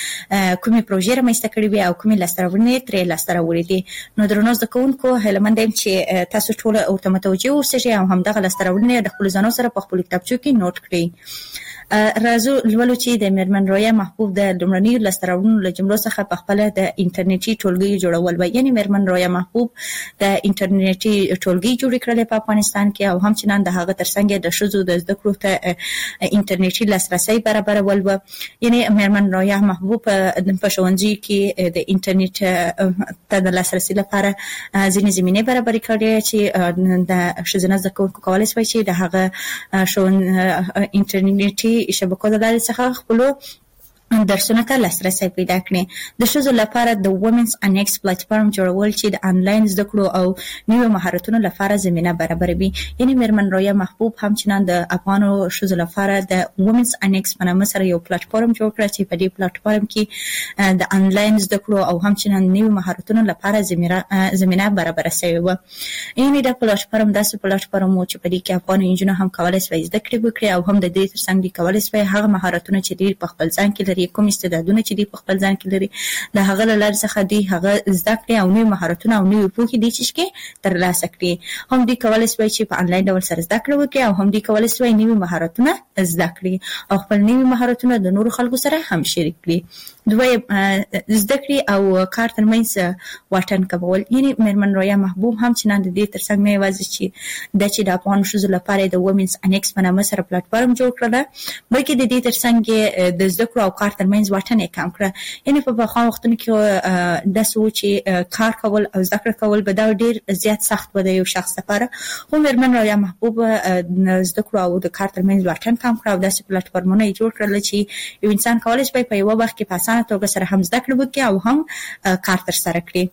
کې کومې پروژې رامنځته کړې وي او کومې لاستراوړنې ترې لاسته دي. نو درنو زکونکو هلمند يم چې تاسو ټول او متوجه اوسئ او همدغه لاستراوړنې د خپل ځانو سره په خپل کتابچو کې نوٹ کړئ. راځو لولو چې د میرمن رویا محبوب د لومړني لاستراوړنو له جملو څخه په خپل د انټرنیټي ټولګي جوړول وي. یعنی میرمن رویا محبوب د انټرنیټي ټولګي جوړ کړل په افغانستان کې او هم چې نن د هغه ترڅنګ د شذو د زده کړو ته انټرنیټي لاسرسي برابرول و. یعنی میرمن رویا محبوب په ښوونځي کې د انټرنیټ ته د لاسرسي لپاره ځینې زمینه برابر کړې چې د شذنه زده کوونکو کولای شي چې د هغه شون انټرنیټي شبکو د لارې څخه خپل درسونه ته لاسرسي پیدا کړي. د ښځو لپاره د وومنز انیکس پلیټفارم جوړول چې د انلاین زده کړو او نوو مهارتونو لپاره زمينه برابروي. یعنی میرمن رویا محبوب هم چې د افغانو ښځو لپاره د وومنز انیکس په نامه سره یو پلیټفارم جوړ کړ چې په دې پلیټفارم کې د انلاین زده کړو او هم چې نوو مهارتونو لپاره زمينه زمينه برابر شوی و. یعنی د پلیټفارم داسې پلیټفارم و چې په دې کې افغان انجونو هم کولای شي زده کړې وکړي او هم د دې ترڅنګ کولای شي هغه مهارتونه چې دوی په خپل ځان کې کوم استعدادونه چې دی په خپل ځان کې لري د هغه لار څخه دی هغه زده کړي او نوې مهارتونه او نوې پوهې دي چې ترلاسه کړي. هم دی کولای شي چې په انلاین ډول سره زده کړه وکړي او هم دی کولای شي نوې مهارتونه زده کړي او خپل نوې مهارتونه د نورو خلکو سره هم شریک کړي. دوی زده کړي او کار ترمنځ واټن کمول. یعنی میرمن رویا محبوب هم چې نن د دې ترڅنګ نه یوازې چې د چې د افغان ښځو لپاره د وومنز انیکس په نامه سره پلیټفارم جوړ کړل بلکې د دې ترڅنګ د زده کړو او کار ترمنځ واټن یې کم کړ. یعنی په بخښه وختونو کې د سوچ کار کول او زده کړه کول به دا ډیر زیات سخت و د یو شخص لپاره. خو میرمن رویا محبوب زده کړو او د کار ترمنځ واټن کم کړ او داسې پلیټفارمونه جوړ کړل چې یو انسان کولای شي په یو وخت کې په اسانه توګه سره هم زده کړه وکړي او هم کار تر سره کړي.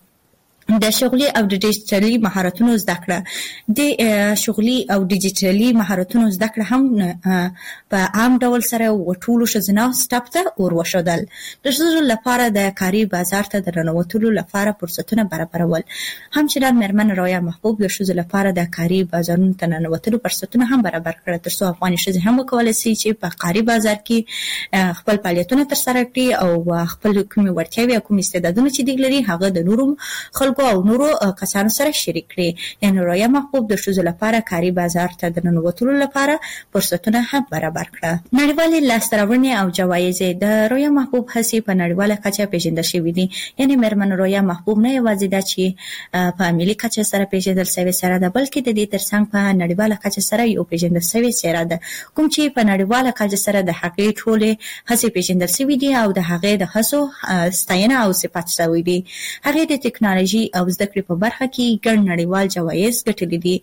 د شغلي او د ډیجیټلي مهارتونو زده کړه د شغلي او ډیجیټلي مهارتونو زده کړه هم په عام ډول سره وټولو شزنه سټاپ ته وروښودل. د ښځو لپاره د کاري بازار ته د رانوتلو لپاره فرصتونه برابرول. هم چې د میرمن رویا محبوب د ښځو لپاره د کاري بازارونو ته رانوتلو فرصتونه هم برابر کړل ترڅو افغاني ښځې هم وکولای شي چې په کاري بازار کې خپل فعالیتونه تر سره کړي او خپل کومې وړتیاوې او کوم استعدادونه چې دی لري هغه د نورو خلکو او نورو کسانو سره شریک کړي. یعنی رویا محبوب د ښځو لپاره کاري بازار ته د ننوتلو لپاره فرصتونه هم برابر کړه. نړیوالې لاسته او جوایز د رویا محبوب هڅې په نړیواله کچه پیژندل شوې دي. یعنی میرمن رویا محبوب نه یوازې د چې په ملي کچه سره پیژندل شوی سره ده بلکې د دې ترڅنګ په نړیواله کچه سره یو پیژندل شوی سره ده کوم چې په نړیواله کچه سره د حقیقت ټولې هڅې پیژندل شوې دي او د هغې د هڅو ستاینه او صفات شوی دي. هغې د ټکنالوژي او زده کړې په برخه کې ګڼ نړیوال جوایز ګټلي دي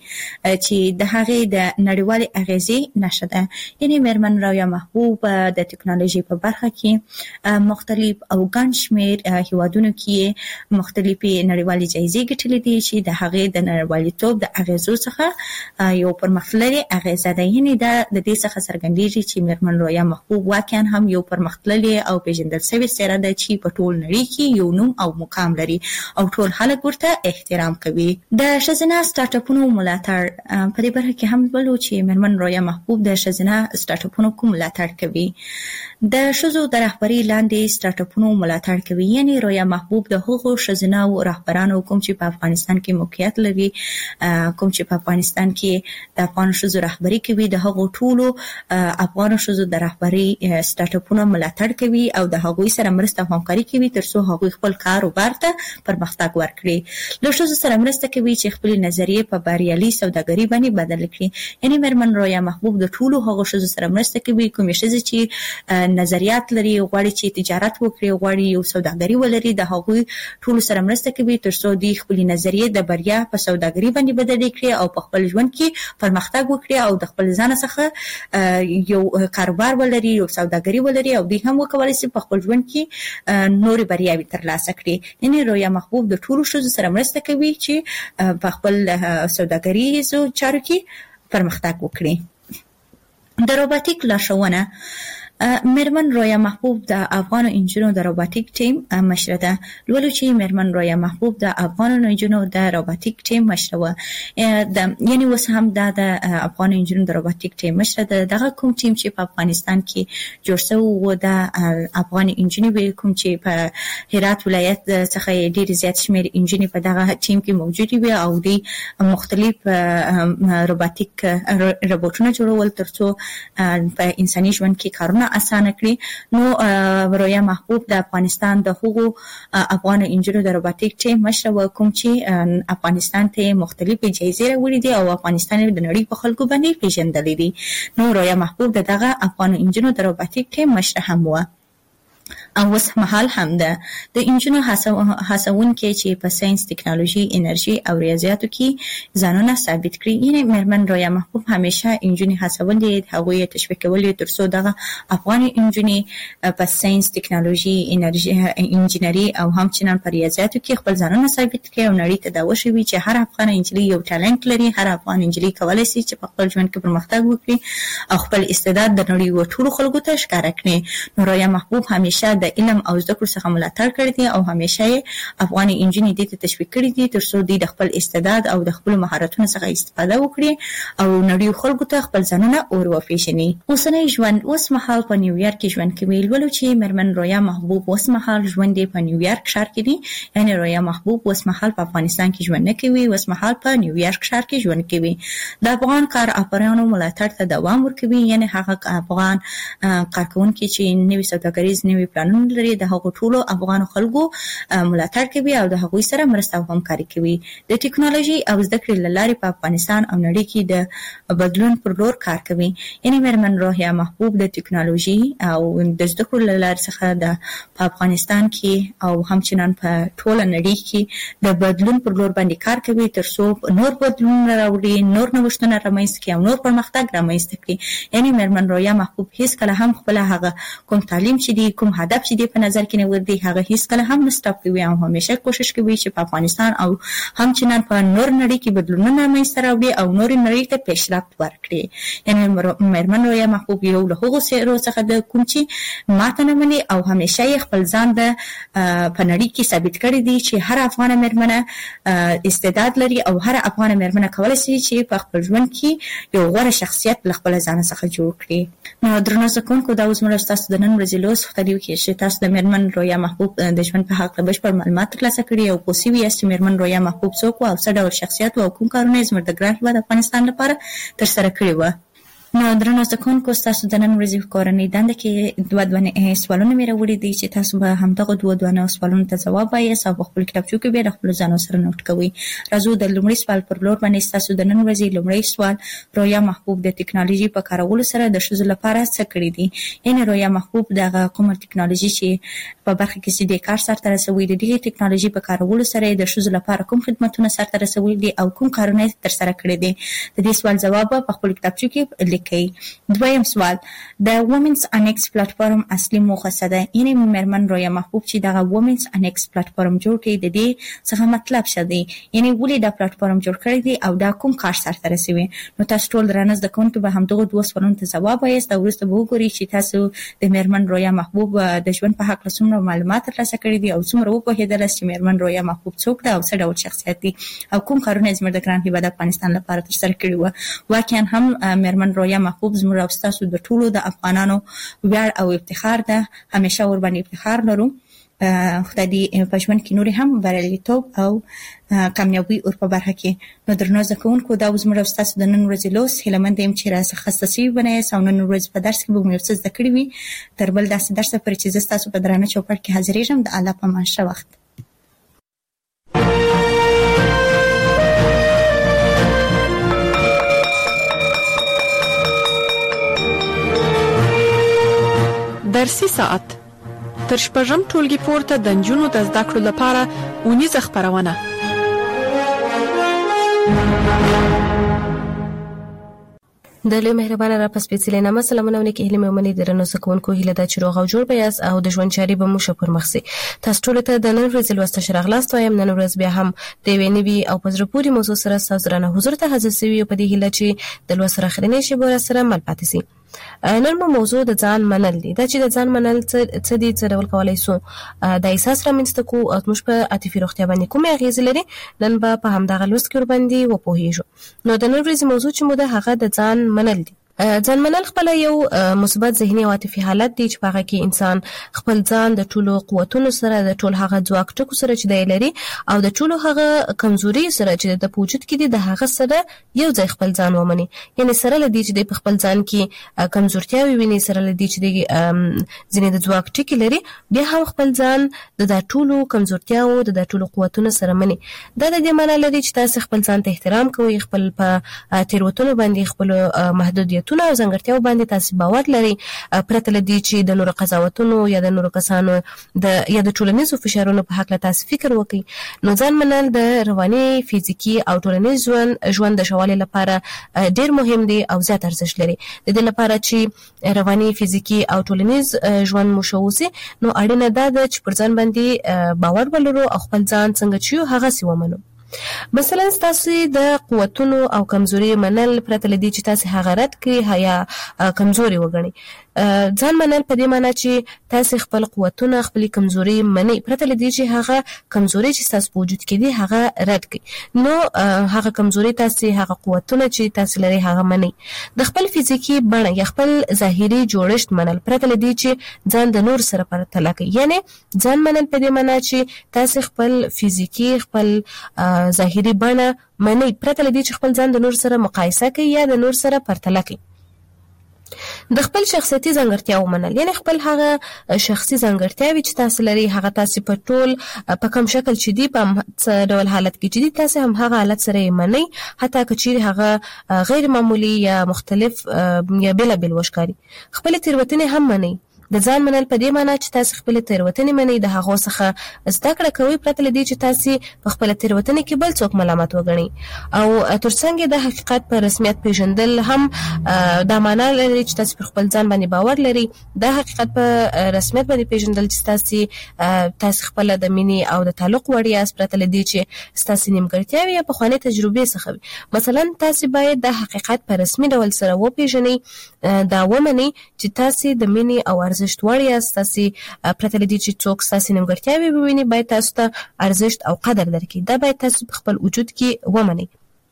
چې د هغې د نړیوالې اغیزې نښه ده. یعنی میرمن رویا محبوب د ټکنالوژي په برخه کې مختلف او ګڼ شمېر هیوادونو کې مختلفې نړیوالې جایزې ګټلي دي چې د هغې د نړیوالتوب د اغیزو څخه یو پرمختللې اغیزه ده. یعنی دا د دې څخه څرګندېږي چې میرمن رویا محبوب واقعا هم یو پرمختللې او پیژندل شوې څېره ده چې په ټول نړۍ کې یو نوم او مقام لري او ټول خلک ورته احترام کوي. د ښځینه سټارټ اپونو ملاتړ په دې برخه کې هم ولو چې میرمن رویا محبوب د ښځینه سټارټ اپونو کوم ملاتړ کوي. د ښځو د رهبرۍ لاندې سټارټ اپونو ملاتړ کوي. یعنی رویا محبوب د هغو ښځینه رهبرانو کوم چې په افغانستان کې موقعیت لري کوم چې په افغانستان کې د افغان ښځو رهبري کوي د هغو ټولو افغان ښځو د رهبرۍ سټارټ اپونو ملاتړ کوي او د هغوی سره مرسته او همکاري کوي ترڅو هغوی خپل کاروبار ته پرمختګ ورکړي. له ښځو سره مرسته کوي چې خپل نظریې په بریالي سوداګري باندې بدل کړي. یعنی میرمن رویا محبوب د ټولو هغو ښځو سره مرسته کوي کومې ښځې چې نظریات لري غواړي چې تجارت وکړي غواړي یو سوداګري ولري د هغوی ټولو سره مرسته کوي ترڅو دوی خپل نظریې د بریا په سوداګري باندې بدل کړي او په خپل ژوند کې پرمختګ وکړي او د خپل ځان څخه یو کاروبار ولري یو سوداګري ولري او دوی هم وکولای شي په خپل ژوند کې نورې بریاوې ترلاسه کړي. یعنی رویا محبوب د ټولو ښځو سره مرسته کوي چې په خپل سوداګریزو چارو کې پرمختګ وکړي. د روبوټیک لارښوونه مرمن رویا محبوب د افغان انجینو د روباتیک ټیم مشره ده. لولو چې مرمن رویا محبوب د افغان انجینو د روباتیک ټیم مشره و د یعنی وس هم د افغان انجینو د روباتیک ټیم مشره ده. دغه کوم ټیم چې په افغانستان کې جوړ شوی و د افغان انجینو به کوم چې په هرات ولایت څخه ډیر زیات شمیر انجینی په دغه ټیم کې موجود وي او د مختلف روباتیک روبوټونه جوړول ترڅو په انساني ژوند کې کارونه اسانه کړي. نو رویا محبوب د افغانستان د حقوق افغان انجینو د روباتیک ټیم مشره و کوم چې افغانستان ته مختلفې جایزې راوړي دي او افغانستان د نړۍ په خلکو باندې پیژندل دي. نو رویا محبوب دغه افغان انجینو د روباتیک ټیم مشره هم و او اوس مهال هم ده. د انجینو هڅون کې چې په ساينس، ټکنالوژي، انرژي او ریاضیاتو کې ځانونه ثابت کړي. یعنی مرمن رویا محبوب همیشه انجیني هڅولې هغوی تشویق کولې ترڅو دغه افغان انجیني په ساينس، ټکنالوژي، انرژي، انجینری او همچنان په ریاضیاتو کې خپل ځانونه ثابت کړي او نړۍ ته دا وښيي چې هر افغان انجیني یو ټالنت لري. هر افغان انجیني کولای شي چې په خپل ژوند کې پرمختګ وکړي او خپل استعداد د نړۍ و ټولو خلکو ته ښکاره کړي. نو رویا محبوب همیشه د علم او زده کړو څخه ملاتړ کړی دی او همیشه افغان انجیني دې ته تشویق کړی دی ترڅو دوی د خپل استعداد او د خپل مهارتونو څخه استفاده وکړي او نړۍ خلکو ته خپل ځانونه اور وپیژني. اوسنی ژوند اوس مهال په نیویارک کې ژوند کوي. ولو چې مرمن رویا محبوب اوس مهال ژوند په نیویارک ښار کې دی. یعنی رویا محبوب اوس مهال په افغانستان کې ژوند نه کوي، اوس مهال په نیویارک ښار کې ژوند کوي. د افغان کار افرانو ملاتړ ته دوام ورکوي. یعنی هغه افغان کارکونکي چې نوي سوداګریز نوي پلانونه لري د هغو ټولو افغان خلکو ملاتړ کوي او د هغوی سره مرسته او همکاري کوي. د ټکنالوژي او زده کړې لارې په افغانستان او نړۍ کې د بدلون پر لور کار کوي. یعنی مرمن رویا محبوب د ټکنالوژي او د زده کړې لارې څخه د په افغانستان کې او همچنان په ټوله نړۍ کې د بدلون پر لور باندې کار کوي ترڅو نور بدلون راوړي، نور نوښتونه رامنځته کړي او نور پرمختګ رامنځته کړي. یعنی مرمن رویا محبوب هیڅ کله هم خپل هغه کوم تعلیم چې دی، کوم هدف چې دی په نظر کې نه ورده هغه هیڅ کله هم نه سټاپ کوي او همیشه کوشش کوي چې په افغانستان او همچنان په نور نړۍ کې بدلونونه رامنځته راوړي او نور نړۍ ته پیشرفت ورکړي. یعنی مرمن رویا محبوب یو له هغو سیرو څخه د کوم چې ماته نه مني او همیشه خپل ځان د په نړۍ کې ثابت کړی دی چې هر افغان مرمنه استعداد لري او هر افغان مرمنه کولای شي چې په خپل ژوند کې یو غوره شخصیت له خپل ځان څخه جوړ کړي. نو درنو زکونکو دا اوس موږ تاسو د نن ورځې لوس خبرو کې چې تاسو د مرمن رویا محبوب د ژوند په حق بشپړ معلومات ترلاسه کړي او پوسی وي چې مرمن رویا محبوب څوک او څه ډول شخصیت او کوم کارونه زموږ د ګران هیواد افغانستان لپاره ترسره کړي و. نو درنو زکونکو تاسو د نن ورځې کورنۍ دنده کې دوه دوه سوالونه مې راوړي دي چې تاسو به همدغه دوه دوه سوالونو ته ځواب وایاست او خپل کتابچو کې به خپل ځانو سره نوٹ کوئ. راځو د لومړي سوال پر لور باندې. تاسو د نن ورځې لومړی سوال: رویا محبوب د ټکنالوژي په کارولو سره د ښځو لپاره څه کړی دي؟ یعنی رویا محبوب دغه کومه ټکنالوژي چې په برخه کې چې د کار سره رسوي د دې ټکنالوژي په کارولو سره د ښځو لپاره کوم خدماتونه سره رسوي دي او کوم کارونه تر سره کړی دي؟ د دې سوال جواب په خپل کتابچو کې لیکئ. دویم سوال: د وومنز انیکس پلیټفارم اصلي موخه څه ده؟ یعنی مرمن رویا محبوب چې دغه وومنز انیکس پلیټفارم جوړ کړي د دې څخه مطلب څه دی؟ یعنی ولې دا پلیټفارم جوړ کړی دی او دا کوم کار سره رسوي؟ نو تاسو ټول درنه د کوونکو به همدغه دوه سوالونو ته جواب وایاست او وروسته به وګورئ چې تاسو د مرمن رویا محبوب د ژوند په حق څومره معلومات ترلاسه کړي دي او څومره وپوهیدل چې مرمن رویا محبوب څوک ده او څه ډول شخصیت دی او کوم کارونه زموږ د ګران هیواد افغانستان لپاره ترسره کړي وو. واقعا هم مرمن رویا محبوب زموږ تاسو د ټولو د افغانانو ویاړ او افتخار ده. همیشه ور باندې افتخار لرو. خدای دې په ژوند کې نور هم بریالیتوب او کامیابی او په برخه کې. نو درنو زکونکو دا زموږ تاسو د نن ورځې لوس هیلمن دیم چې راځه خصوصي بنئ او نن ورځ په درس کې به مو څه زده کړی وي. تر بل داسې درس پر چې تاسو په درانه چوپړ کې حاضرېږم. د الله په امان شه وخت. درسي ساعت تر شپږم ټولګي پورته د نجونو د زده کړو لپاره اونیزه خبرونه. د له مهربانه را پس پیڅلې نامه سلامونه ونکې هلي مې درنو سکونکو هله د چروغ او جوړ بیاس او د ژوند چاري به مو شپر مخسي. تاسو ټول ته د نن ورځې لوست شرغلاست وایم. نن ورځ بیا هم د وینوي او پزره پوری موضوع سره تاسو درنه حضور ته حاضر سوي په دې هله چې د لوست سره خرینې شي بور سره مل پاتې سي. نن مو موضوع د ځان منل دي. دا چې د ځان منل څه دي، څه ډول کولای سو د احساس رامنځته کو او موږ په عاطفي روغتیا باندې کومه اغیز لري، نن به په همدغه لوست کې ور باندې وپوهیږو. نو د نن ورځې موضوع چې مو ده هغه د ځان منل دي. ځان منل خپل یو مثبت ذهني او عاطفي حالت دی چې په هغه کې انسان خپل ځان د ټولو قوتونو سره، د ټول هغه ځواک ټکو سره چې دی لري او د ټولو هغه کمزوري سره چې د وجود کې دي د هغه سره یو ځای خپل ځان ومني. یعنی سره لدی چې د خپل ځان کې کمزورتیاوي ویني، سره لدی چې د ځینې د ځواک ټکی لري، بیا هم خپل ځان د ټولو کمزورتیاو د ټولو قوتونو سره مني. دا د دې معنی لري چې تاسو خپل ځان ته احترام کوئ، خپل په تیروتنو باندې خپل محدودیت تونه او ځانګړتیاو باندې تاسو باور لري، پرته لدی چې د نورو قضاوتونو یا د نورو کسانو د یا د ټولنیزو فشارونو په حق له تاسو فکر وکړئ. نو ځان منل د رواني، فزیکی او ټولنیز ژوند ژوند د شوالي لپاره ډیر مهم دی او زیات ارزښت لري. د دې لپاره چې رواني، فزیکی او ټولنیز ژوند مو شوسي، نو اړینه ده چې پر ځان باندې باور ولرو او خپل ځان څنګه چې هغه سی ومنو. مثلا تاسو د قوتونو او کمزوري منل پرته لدی چې تاسو هغه رد کړئ یا کمزوري وګڼئ. ځان منل په دې معنی چې تاسو خپل قوتونه، خپل کمزوري منئ، پرته لدی چې هغه کمزوري چې تاسو په وجود کې دي هغه رد کړئ. نو هغه کمزوري تاسو، هغه قوتونه چې تاسو لري هغه منئ. د خپل فزیکی بڼه یا خپل ظاهري جوړښت منل پرته لدی چې ځان د نور سره پرتله کړئ. یعنی ځان منل په دې معنی چې تاسو خپل فزیکی، خپل ظاهري بڼه منئ، پرته لدی چې خپل ځان د نور سره مقایسه کوي یا د نور سره پرتله کوي. د خپل شخصیتي ځانګړتیاو منل، یعنی خپل هغه شخصي ځانګړتیاوي چې تاسو لري هغه تاسو په ټول په کوم شکل چې دی په څه ډول حالت کې چې دی تاسو هم هغه حالت سره منئ، حتی که چیرې هغه غیر معمولی یا مختلف یا بلا بل وشکاري. خپل تیروتنې هم منئ. د ځان منل په دې معنی چې تاسو خپل تیروتنې منئ، د هغه څخه زده کړه کوئ، پرته لدی چې تاسو په خپل تیروتنې کې بل څوک ملامت وګڼئ. او ترڅنګ د حقیقت په رسمیت پیژندل هم دا معنی لري چې تاسو په خپل ځان باندې باور لري. د حقیقت په رسمیت باندې پیژندل چې تاسو تاسو خپل د مینې او د تعلق وړ یاست، پرته لدی چې تاسو نیمګړتیاوي یا په خواني تجربې څخه وي. مثلا تاسو باید د حقیقت په رسمي ډول سره وپیژنئ، دا ومنئ چې تاسو د مینې او ارزښت وړ یاست. تاسو پرته لدی چې څوک تاسو نیمګړتیاوي وویني باید تاسو ته ارزښت او قدر درکړي. دا باید تاسو په خپل وجود کې ومنئ.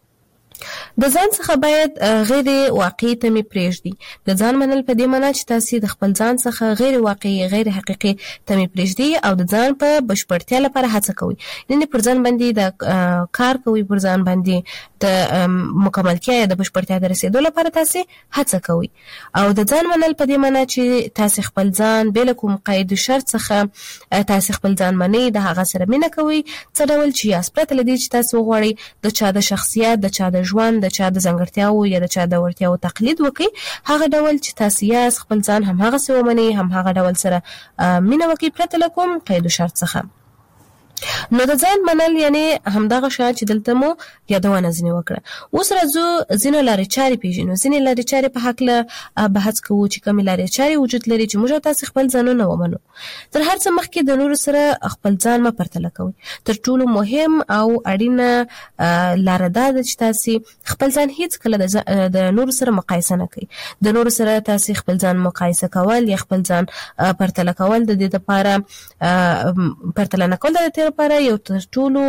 د ځان څخه باید غیر واقعي تمې پرېږدي. د ځان منل په دې معنی چې تاسو د خپل ځان څخه غیر واقعي، غیر حقيقي تمې پرېږدي او د ځان په بشپړتیا لپاره هڅه کوي. یعنی پر ځان باندې د کار کوي، پر ځان باندې د مکملتیا یا د بشپړتیا د رسیدو لپاره تاسو هڅه کوي. او د ځان منل په دې معنی چې تاسو خپل ځان بل کوم قید شرط څخه تاسو خپل ځان منئ، د هغه سره مینه کوي، څه ډول چې یاست، پرته لدی چې تاسو غواړئ د چا د شخصیت، د چا د ژوند، د چا د ځانګړتیاو یا د چا د وړتیاو تقلید وکړي. هغه ډول چې تاسو یاست خپل ځان هم هغه څه ومنئ، هم هغه ډول سره مینه وکړئ، پرته له کوم قید شرط څخه. نو د ځان منل یعنی همدغه شای چې دلته مو یادونه ځنی وکړه. اوس راځو ځینې لارې چارې پیژنو. ځینې لارې چارې په حق له بحث کوو چې کومې لارې چارې وجود لري چې موږ تاسو خپل ځانونه ومنو. تر هر څه مخکې د نورو سره خپل ځان ما پرتله کوئ. تر ټولو مهم او اړینه لار ده چې تاسو خپل ځان هیڅ کله د نورو سره مقایسه نه کوئ. د نورو سره تاسو خپل ځان مقایسه کول یا خپل ځان پرتله کول د دې لپاره پرتله نه کول د دې لپاره یو تر ټولو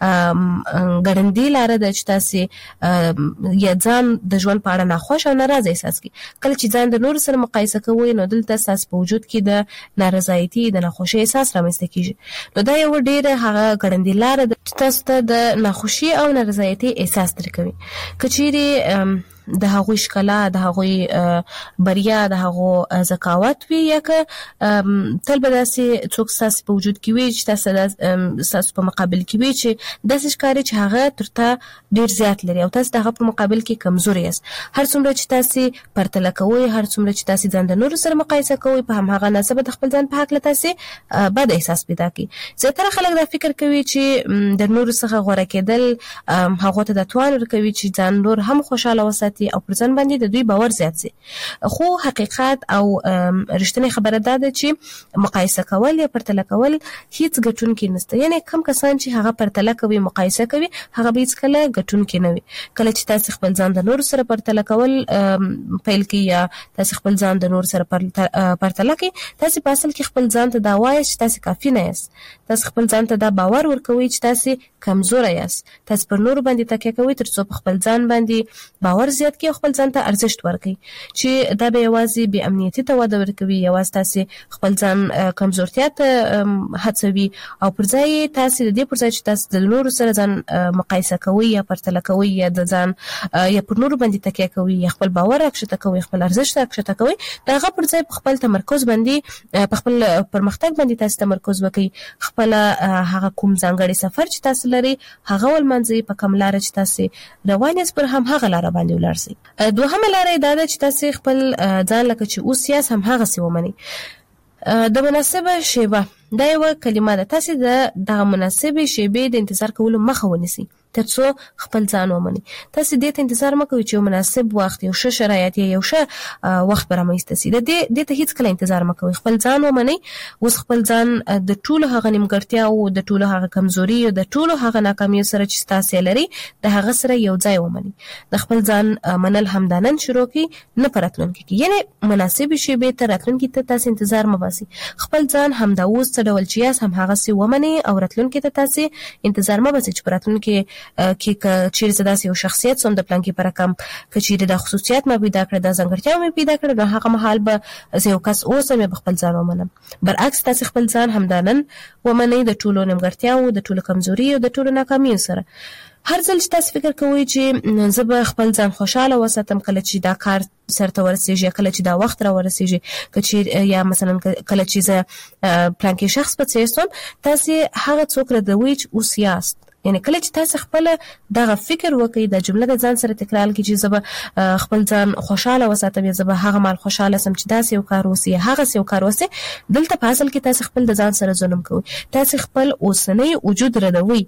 ګړندۍ لار ده چې تاسو یا ځان د ژوند په اړه ناخوښ او ناراضه احساس کړئ. کله چې ځان د نورو سره مقایسه کوئ نو دلته تاسو په وجود کې د نارضایتي، د ناخوښۍ احساس رامنځته کیږي. نو دا یو ډېره هغه ګړندۍ لار ده چې تاسو ته د ناخوښۍ او نارضایتي احساس درکوي. که چیرې د هغوی ښکلا، د هغوی بریا، د هغو ذکاوت وي، یا که تل به داسې څوک ستاسو په وجود کې وي چې تاسو ستاسو په مقابل کې وي چې داسې ښکاري چې هغه تر تا ډېر زیات لري او تاسو د هغه په مقابل کې کمزوري یاست. هر څومره چې تاسو پرتله کوئ، هر څومره چې تاسو ځان د نورو سره مقایسه کوئ، په هماغه نسبت د خپل ځان په هکله تاسو بد احساس پیدا کوي. زیاتره خلک دا فکر کوي چې د نورو څخه غوره کېدل هغو ته د توان ورکوي چې ځان نور هم خوشاله وساتي زیات او پر ځان باندې د دوی باور زیات شي. خو حقیقت او رښتینی خبره ده چې مقایسه کول یا پرتله کول هیڅ ګټونکی نشته. یعنی کم کسان چې هغه پرتله کوي مقایسه کوي هغه به هیڅ کله ګټونکی نه وي. کله چې تاسو خپل ځان د نور سره پرتله کول پیل کړئ یا تاسو خپل ځان د نور سره پرتله کوي تاسو په اصل کې خپل ځان ته دا وایي چې تاسو کافي نه یاست. تاسو خپل ځان ته دا باور ورکوي چې تاسو کمزور یاست. تاسو پر نور باندې تکیه کوي ترڅو په خپل ځان باندې باور زیات کړئ او خپل ځان ته ارزښت ورکړئ چې دا به یوازې بې امنیتي ته وده ورکوي، یوازې تاسو خپل ځان کمزورتیا ته هڅوي او پر ځای تاسو د دې پر ځای چې تاسو د نور سره ځان مقایسه کوي یا پرتله کوي یا د ځان یا پر نور باندې تکیه کوي یا خپل باور راکښته کوي خپل ارزښت راکښته کوي دا هغه پر ځای په خپل تمرکز باندې په خپل پرمختګ باندې تاسو تمرکز وکړئ. خپل هغه کوم ځانګړي سفر چې تاسو لري هغه ولمنځي په کوم لار چې تاسو روان یاست پر هم هغه لار باندې ولاړ شئ. دوهمه لار دا ده چې تاسو خپل ځان لکه چې اوس یاست هم هغه سی ومنئ. د مناسبه شیبه دا یو کلمه ده. تاسو د دغه مناسبه شیبې د انتظار کولو مخه ونیسئ ترڅو خپل ځان ومنئ. تاسو دې ته انتظار مه کوئ چې یو مناسب وخت یو ښه شرایط یا یو ښه وخت به رامنځته شي. د دې دې ته هیڅ کله انتظار مه کوئ. خپل ځان ومنئ. اوس خپل ځان د ټولو هغه نیمګړتیاو د ټولو هغه کمزوري او د ټولو هغه ناکامیو سره چې تاسو لري د هغه سره یو ځای ومنئ. د خپل ځان منل همدانن شروع کړئ نه پراتلونکي کې. یعنی مناسب شیبې ته راتلونکي ته تاسو انتظار مه باسئ. خپل ځان همدا اوس څه ډول چې یاست هم هغه سي ومنئ او راتلونکي ته تاسو انتظار مه باسئ چې پراتلونکي کې چیرې زه داسې یو شخصیت سم د پلان کې پر کم که چیرې د خصوصیات مې پیدا کړ د ځانګړتیاو مې پیدا کړ نو هغه مهال به زه یو کس اوسم یا خپل ځان ومنم. برعکس تاسو خپل ځان همدانن ومنئ د ټولو نیمګړتیاو د ټولو کمزوري او د ټولو ناکامیو سره. هر ځل چې تاسو فکر کوئ چې زه به خپل ځان خوشاله وساتم کله چې دا کار سرته ورسیږي کله چې دا وخت را ورسیږي که چې یا مثلا کله چې زه پلان کې شخص په څیر سم تاسو هغه څوک ردوي چې اوس یاست. یعنی کله چې تاسو خپل دغه فکر وکړئ د جمله د ځان سره تکرار کړئ چې زه به خپل ځان خوشاله وساتم یا زه به هغه مال خوشاله سم چې داسې یو کار وسی هغه یو کار وسی دلته په اصل کې تاسو خپل د ځان سره ظلم کوئ. تاسو خپل اوسنی وجود ردوي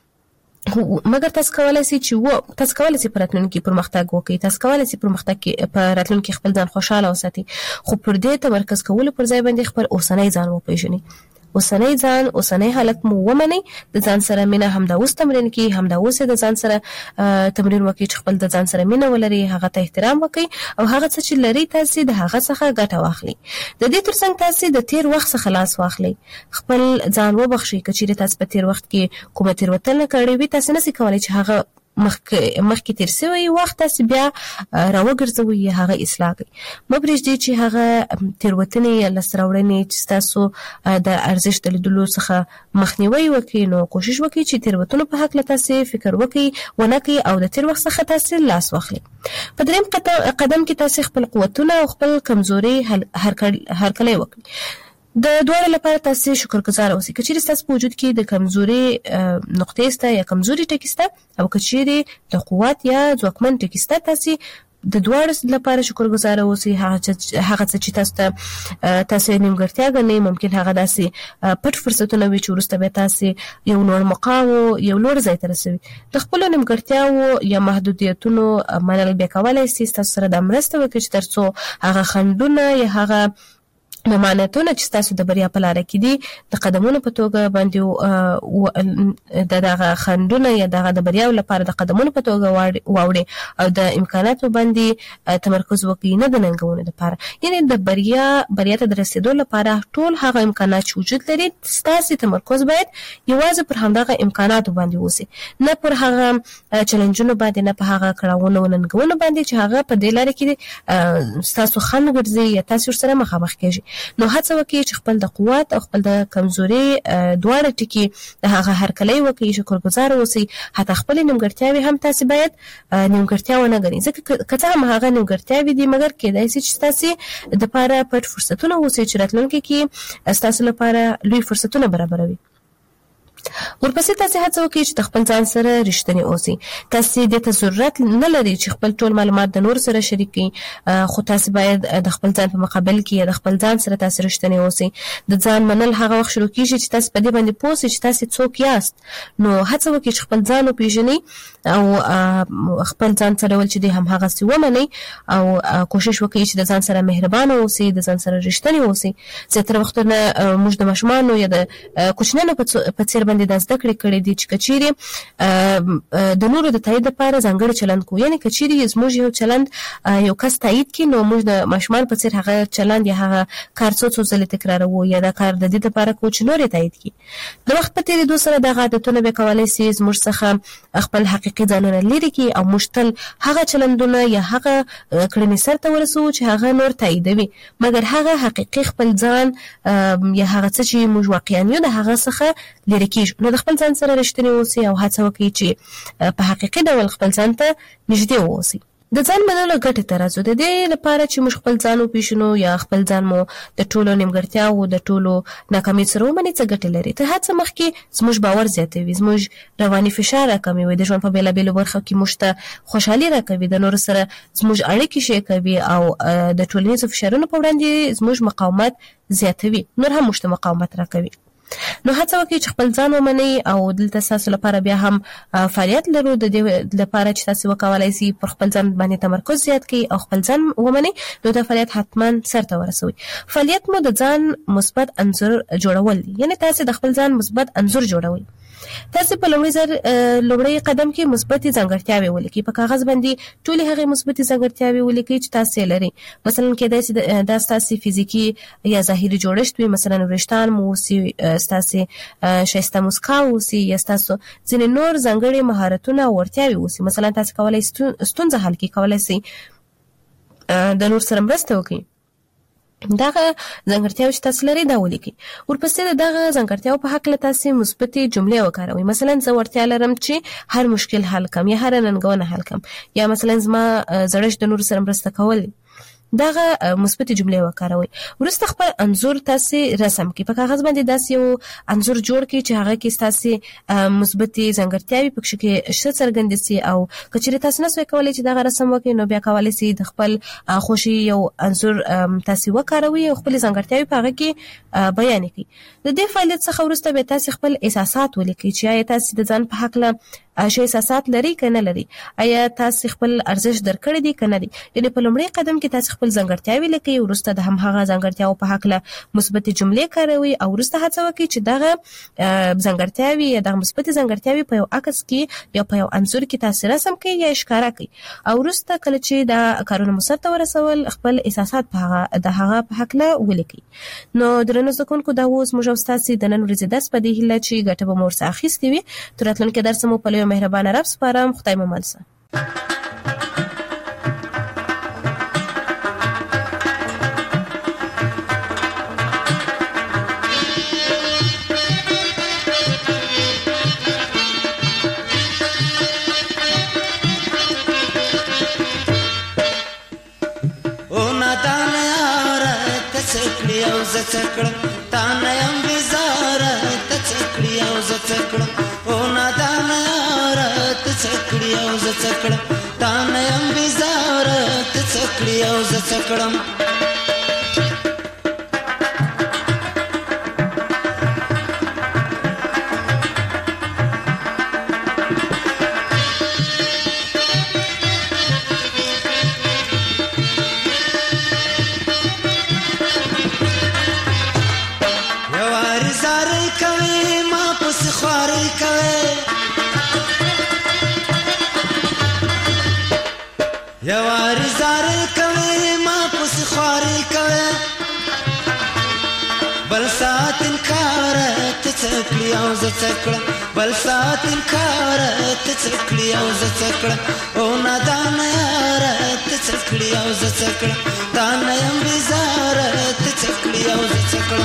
مګر تاسو کولای شئ چې و تاسو کولای شئ پراتلونکي پرمختګ وکړئ. تاسو کولای شئ پرمختګ کې پراتلونکي خپل ځان خوشاله وساتئ خو پر دې تمرکز کول پر ځای باندې خپل اوسنی ځان وپېژنئ. اوسنی ځان اوسنی حالت مو ومنئ. د ځان سره مینه همدا اوس تمرین کړئ همدا اوس د ځان سره تمرین وکړئ چې خپل د ځان سره مینه ولرئ هغه ته احترام وکړئ او هغه څه چې لري تاسو د هغه څخه ګټه واخلئ. د دې ترڅنګ تاسو د تیر وخت څخه خلاص واخلئ. خپل ځان وبخښئ که چیرې تاسو په تیر وخت کې کومه تیروتنه کړې وي تاسو نشئ کولی چې هغه مخکې مخکې تیر شوی وخت تاسو بیا راوګرځوي یا هغه اصلاح کړئ. مه پرېږدئ چې هغه تیروتنې یا لاسته راوړنې چې تاسو د ارزښت د لیدلو څخه مخنیوي وکړئ نو کوشش وکړئ چې تیروتنو په هکله تاسو فکر وکړئ ونه کړئ او د تیر وخت څخه تاسو لاس واخلئ. په دریم قدم کې تاسو خپل قوتونه او خپل کمزوري هرکلی وکړئ. د دوړ لپاره تاسو شکرګزار اوسئ. که چیرې تاسو په وجود کې د کمزوري نقطې سته یا کمزوري ټکي سته او که چیرې د قوت یا ځواکمن ټکي سته تاسو د دوړ لپاره شکرګزار اوسئ. هغه څه چې تاسو ته تاسو نیمګړتیا ګڼئ ممکن هغه داسې پټ فرصتونه وي چې وروسته به تاسو یو لوړ مقام او یو لوړ ځای ته رسوي. د خپلو نیمګړتیاو یا محدودیتونو منل بیا کولی شئ تاسو سره د مرسته وکړي چې ترڅو هغه خنډونه یا هغه ممانعتونه چې تاسو د بریا په لار کې دي د قدمونو په توګه باندې د دغه خنډونه یا دغه د بریا لپاره د قدمونو په توګه واوړي او د امکاناتو باندې تمرکز وکړي نه د ننګونو لپاره. یعنی د بریا بریا ته د رسیدو لپاره ټول هغه امکانات چې وجود لري تاسو تمرکز باید یوازې پر همدغه امکاناتو باندې وسی نه پر هغه چیلنجونو باندې نه په هغه کړهونو ننګونو باندې چې هغه په دې لار کې تاسو خنډ ګرځي یا تاسو سره مخامخ کیږي. نو هڅه وکړئ چې خپل د قوت او خپل د کمزوري دواړه ټکي د هغه هرکلی وکړئ شکرګزار اوسئ. حتی خپل نیمګړتیاوې هم تاسو باید نیمګړتیا ونه ګڼئ ځکه که څه هم هغه نیمګړتیاوې دي مګر کېدای شي چې تاسو د لپاره پټ فرصتونه اوسئ چې راتلونکي کې ستاسو لپاره لوی فرصتونه برابروي. ورپسې تاسو هڅه وکړئ چې خپل ځان سره رښتینی اوسئ. تاسو د ته ضرورت نه لري چې خپل ټول معلومات د نور سره شریک کړئ، خو تاسو باید د خپل ځان په مقابل کې د خپل ځان سره تاسو رښتینی اوسئ. د ځان منل هغه وخت شروع کیږي چې تاسو په دې باندې پوه شئ چې تاسو څوک یاست. نو هڅه وکړئ چې خپل ځان وپېژنئ او خپل ځان سره ول چې د هم هغه سی ومنئ او کوشش وکړئ چې د ځان سره مهربان اوسئ، د ځان سره رښتینی اوسئ. زیاتره وختونه موږ د ماشومانو یا د کوچنیانو په څیر باندې د زده کړې کړې دي چې کچېرې د نورو د تایید لپاره ځانګړی چلند کوو، یعنی کچېرې زموږ یو چلند یو کس تایید کړي نو موږ د ماشومان په څیر هغه چلند یا هغه کار څو څو ځلې تکراروو یا دا کار د دې لپاره کوو چې نور یې تایید کړي. د وخت په تېرېدو سره دغه عادتونه بیا کولی سي زموږ څخه خپل حقیقي ځانونه لرې کړي او موږ تل هغه چلندونه یا هغه کړنې سرته ورسوو چې هغه نور تاییدوي، مګر هغه حقیقي خپل ځان یا هغه څه چې موږ واقعا یو د هغه څخه لرې کېږو. نو د خپل ځان سره رښتینی اوسئ او هڅه وکړئ چې په حقیقي ډول خپل ځان ته نږدې واوسئ. د ځان منلو ګټې ته راځو. د دې لپاره چې موږ خپل ځان وپېژنو یا خپل ځان مو د ټولو نیمګړتیاوو د ټولو ناکامیو سره ومنئ، څه ګټې لري. تر هڅه مخکې زموږ باور زیاتوي، زموږ رواني فشار راکموي، د ژوند په بېلابېلو برخو کې موږ ته خوشحالي راکوي، د نورو سره زموږ اړیکې ښې کوي او د ټولنیزو فشارونو په وړاندې زموږ مقاومت زیاتوي، نور هم موږ ته مقاومت راکوي. نو هڅه وکړئ چې خپل ځان ومنئ او دلته تاسو لپاره بیا هم فعالیت لرو د دې لپاره چې تاسو وکولای شئ پر خپل ځان باندې تمرکز زیات کړئ او خپل ځان ومنئ. نو دا فعالیت حتما سرته ورسوي. فعالیت مو د ځان مثبت انځور جوړول دي، یعنی تاسو د خپل ځان مثبت انځور جوړوي. تاسو په لومړي ځل لومړی قدم کې مثبتې ځانګړتیاوې ولیکئ. په کاغذ باندې ټولې هغې مثبتې ځانګړتیاوې ولیکئ چې تاسو یې لرئ. مثلا کېدای شي دا ستاسې فزیکي یا ظاهري جوړښت وي، مثلا وریښتان مو اوسي، ستاسې ښایسته موسکا اوسي، یا ستاسو ځینې نور ځانګړي مهارتونه او وړتیاوې اوسي. مثلا تاسو کولی ستونزه حل کړئ، کولی شئ د نور سره مرسته وکړئ. دغه ځانګړتیاوې چې تاسو لرئ دا ولیکئ. ورپسې د دغه ځانګړتیاوو په هکله تاسې مثبتې جملې وکاروئ. مثلا زه وړتیا لرم چې هر مشکل حل کړم یا هره ننګونه حل کړم، یا مثلا زما زړښت د نورو سره مرسته کول. دغه مثبتې جملې وکاروئ. وروسته خپل انځور تاسې رسم کړئ. په کاغذ باندې داسې یو انځور جوړ کړئ چې هغه کې ستاسې مثبتې ځانګړتیاوې پکښې کې ښه څرګندې سي، او که چېرې تاسو نه سوی کولی چې دغه رسم وکړئ نو بیا کولی سئ د خپل خوښې یو انځور تاسې وکاروئ او خپلې ځانګړتیاوې په هغه کې بیان کړئ. د دې فعالیت څخه وروسته بیا تاسې خپل احساسات ولیکئ چې آیا تاسې د ځان په هکله څه احساسات لري که نه لري، آیا تاسې خپل ارزښت درکړی دی که نه دی. یعنې په لومړي قدم کې تاسې خپل ځانګړتیاوې لیکئ، وروسته د همهغه ځانګړتیاوو په هکله مثبتې جملې کاروئ او وروسته هڅه وکړئ چې دغه ځانګړتیاوې یا دغه مثبتې ځانګړتیاوې په یو عکس کې یا په یو انځور کې تاسې رسم کړئ یا ښکاره کړئ. او وروسته کله چې دا کارونه مو سرته ورسول، خپل احساسات په هغه د هغه په هکله ولیکئ. نو درنو زده کوونکو، دا اوس موږ او ستاسې د نن ورځې درس په دې هیله چې ګټه به مو ورڅخه اخیستې وي. تر راتلونکي درس مو په لویه مهربانه رب سپارم. خدای مو مل شه. زڅکړم تا نه يم بزاره ته څکړی او زڅکړم او نادان یاره ته څکړی او زڅکړم تا نه يم بزاره ته څکړی او زڅکړم یواری زاری کوي ما پس خواري کوي بل سات انکار ته څکړی او ز څکړه بل سات انکار ته څکړی او ز څکړه او نادان یار ته څکړی او ز څکړه تا نه يم بزار ته څکړی او ز څکړه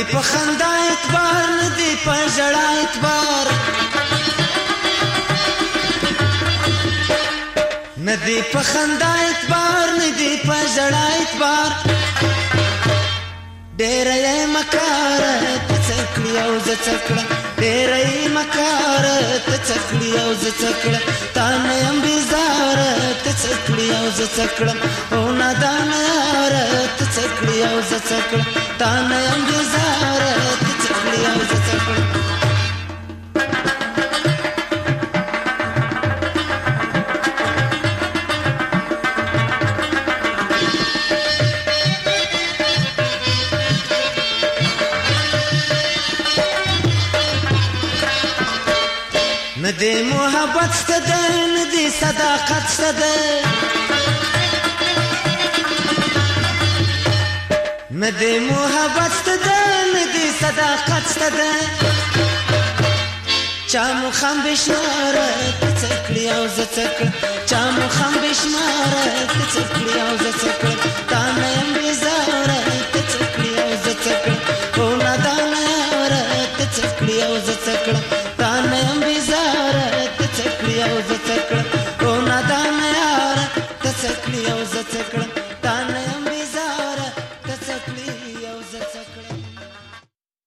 په خندا اعتبار نه دی په ژړا اعتبار نه دی په خندا اعتبار نه دی په ژړا اعتبار ډېر یې مکاره ته څه کړي او زه څه کړم ډېر یې مکاره ته څه کړي او زه څه کړم تا نه یم بیزاره ته څه کړي او زه څه کړم او نادانه یاره ته څه کړي او زه څه کړم تا نه یم بیزاره ته څه کړي او زه څه کړم ندی محبت ستده ندی صداقت ستده ندی محبت ستده ندی صداقت ستده چا مو خم بشماره ته څه کړي او زه څه کړم چا مو خم بشماره ته څه کړي او زه څه کړم تا نه یم بیزاره ته څه کړي او زه څه کړم او نادانه یاره ته څه کړي او زه څه کړم